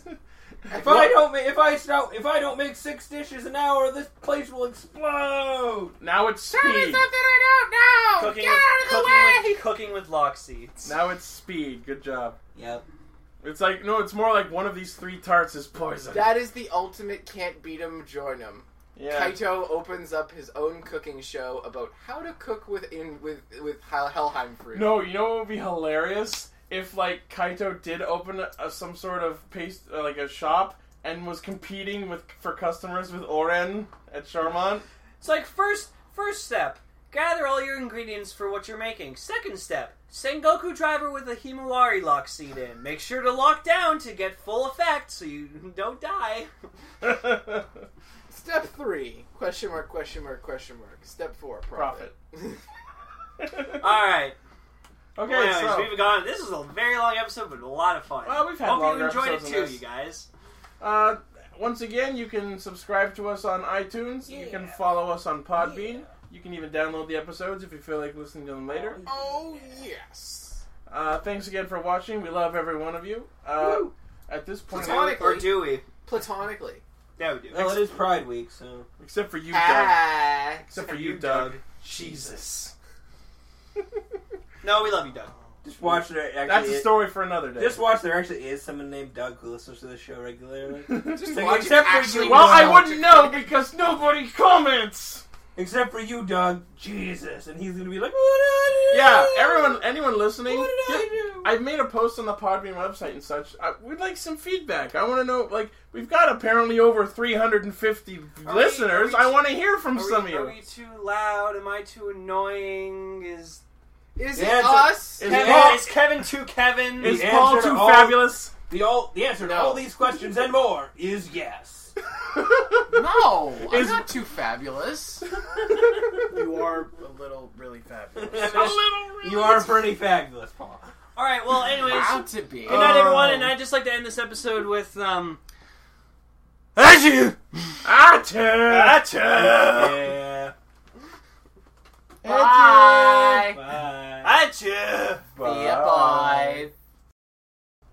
If I don't, ma- if I start, if I don't make six dishes an hour, this place will explode. Now it's Tell me speed. something I don't know. Cooking, Get with, out of the cooking, way. with, cooking with lock seats. Now it's speed. Good job. Yep. It's like no. It's more like one of these three tarts is poison. That is the ultimate can't beat 'em, join 'em. yeah. Kaito opens up his own cooking show about how to cook with in with with Hel- Helheim fruit. No, you know what would be hilarious if like Kaito did open a, a, some sort of paste uh, like a shop and was competing with for customers with Oren at Charmant. It's like first first step, gather all your ingredients for what you're making. Second step, Sengoku driver with a Himawari lock seat in. Make sure to lock down to get full effect so you don't die. Step three. Question mark, question mark, question mark. Step four. Profit. Alright. Okay, Well, anyways, so we've gone. This is a very long episode, but a lot of fun. Well, we've had Hope you longer enjoyed it episodes too, than this. you guys. uh, once again, you can subscribe to us on iTunes. You can follow us on Podbean. You can even download the episodes if you feel like listening to them later. Oh yes. Uh, thanks again for watching. We love every one of you. Uh, Woo. at this point, Platonic. Or do we? Platonically. Yeah, we do. Well, it is Pride Week, so except for you, Doug. Ah. Except for And you, you, Doug. Doug. Jesus. No, we love you, Doug. just watch there. Actually, That's a it- story for another day. Just watch. There actually is someone named Doug who listens to the show regularly. Just So watch except it for actually you- well, I watch wouldn't it. know because nobody comments. Except for you, Doug. Jesus, and he's gonna be like, "What did I do? Yeah, everyone, anyone listening, What did I get- do?" I've made a post on the Podbean website and such. I, we'd like some feedback. I want to know, like, we've got apparently over three hundred fifty Are we- listeners. are we I want to hear from Are some we, of are you. we too loud? Am I too annoying? Is Is Yeah, it it's a- us? Is Kevin, Paul- is Kevin too Kevin? Is The Paul answer too to all- fabulous? The all the answer to No. all these questions and more is yes. No, I'm Is- not too fabulous. You are a little really fabulous. A little You are pretty fabulous, Paul. All right. Well, anyways, Proud to be. good night, everyone, Oh. and I'd just like to end this episode with um. Achoo! Achoo! Yeah. Bye. Bye. Achoo! Be a bye.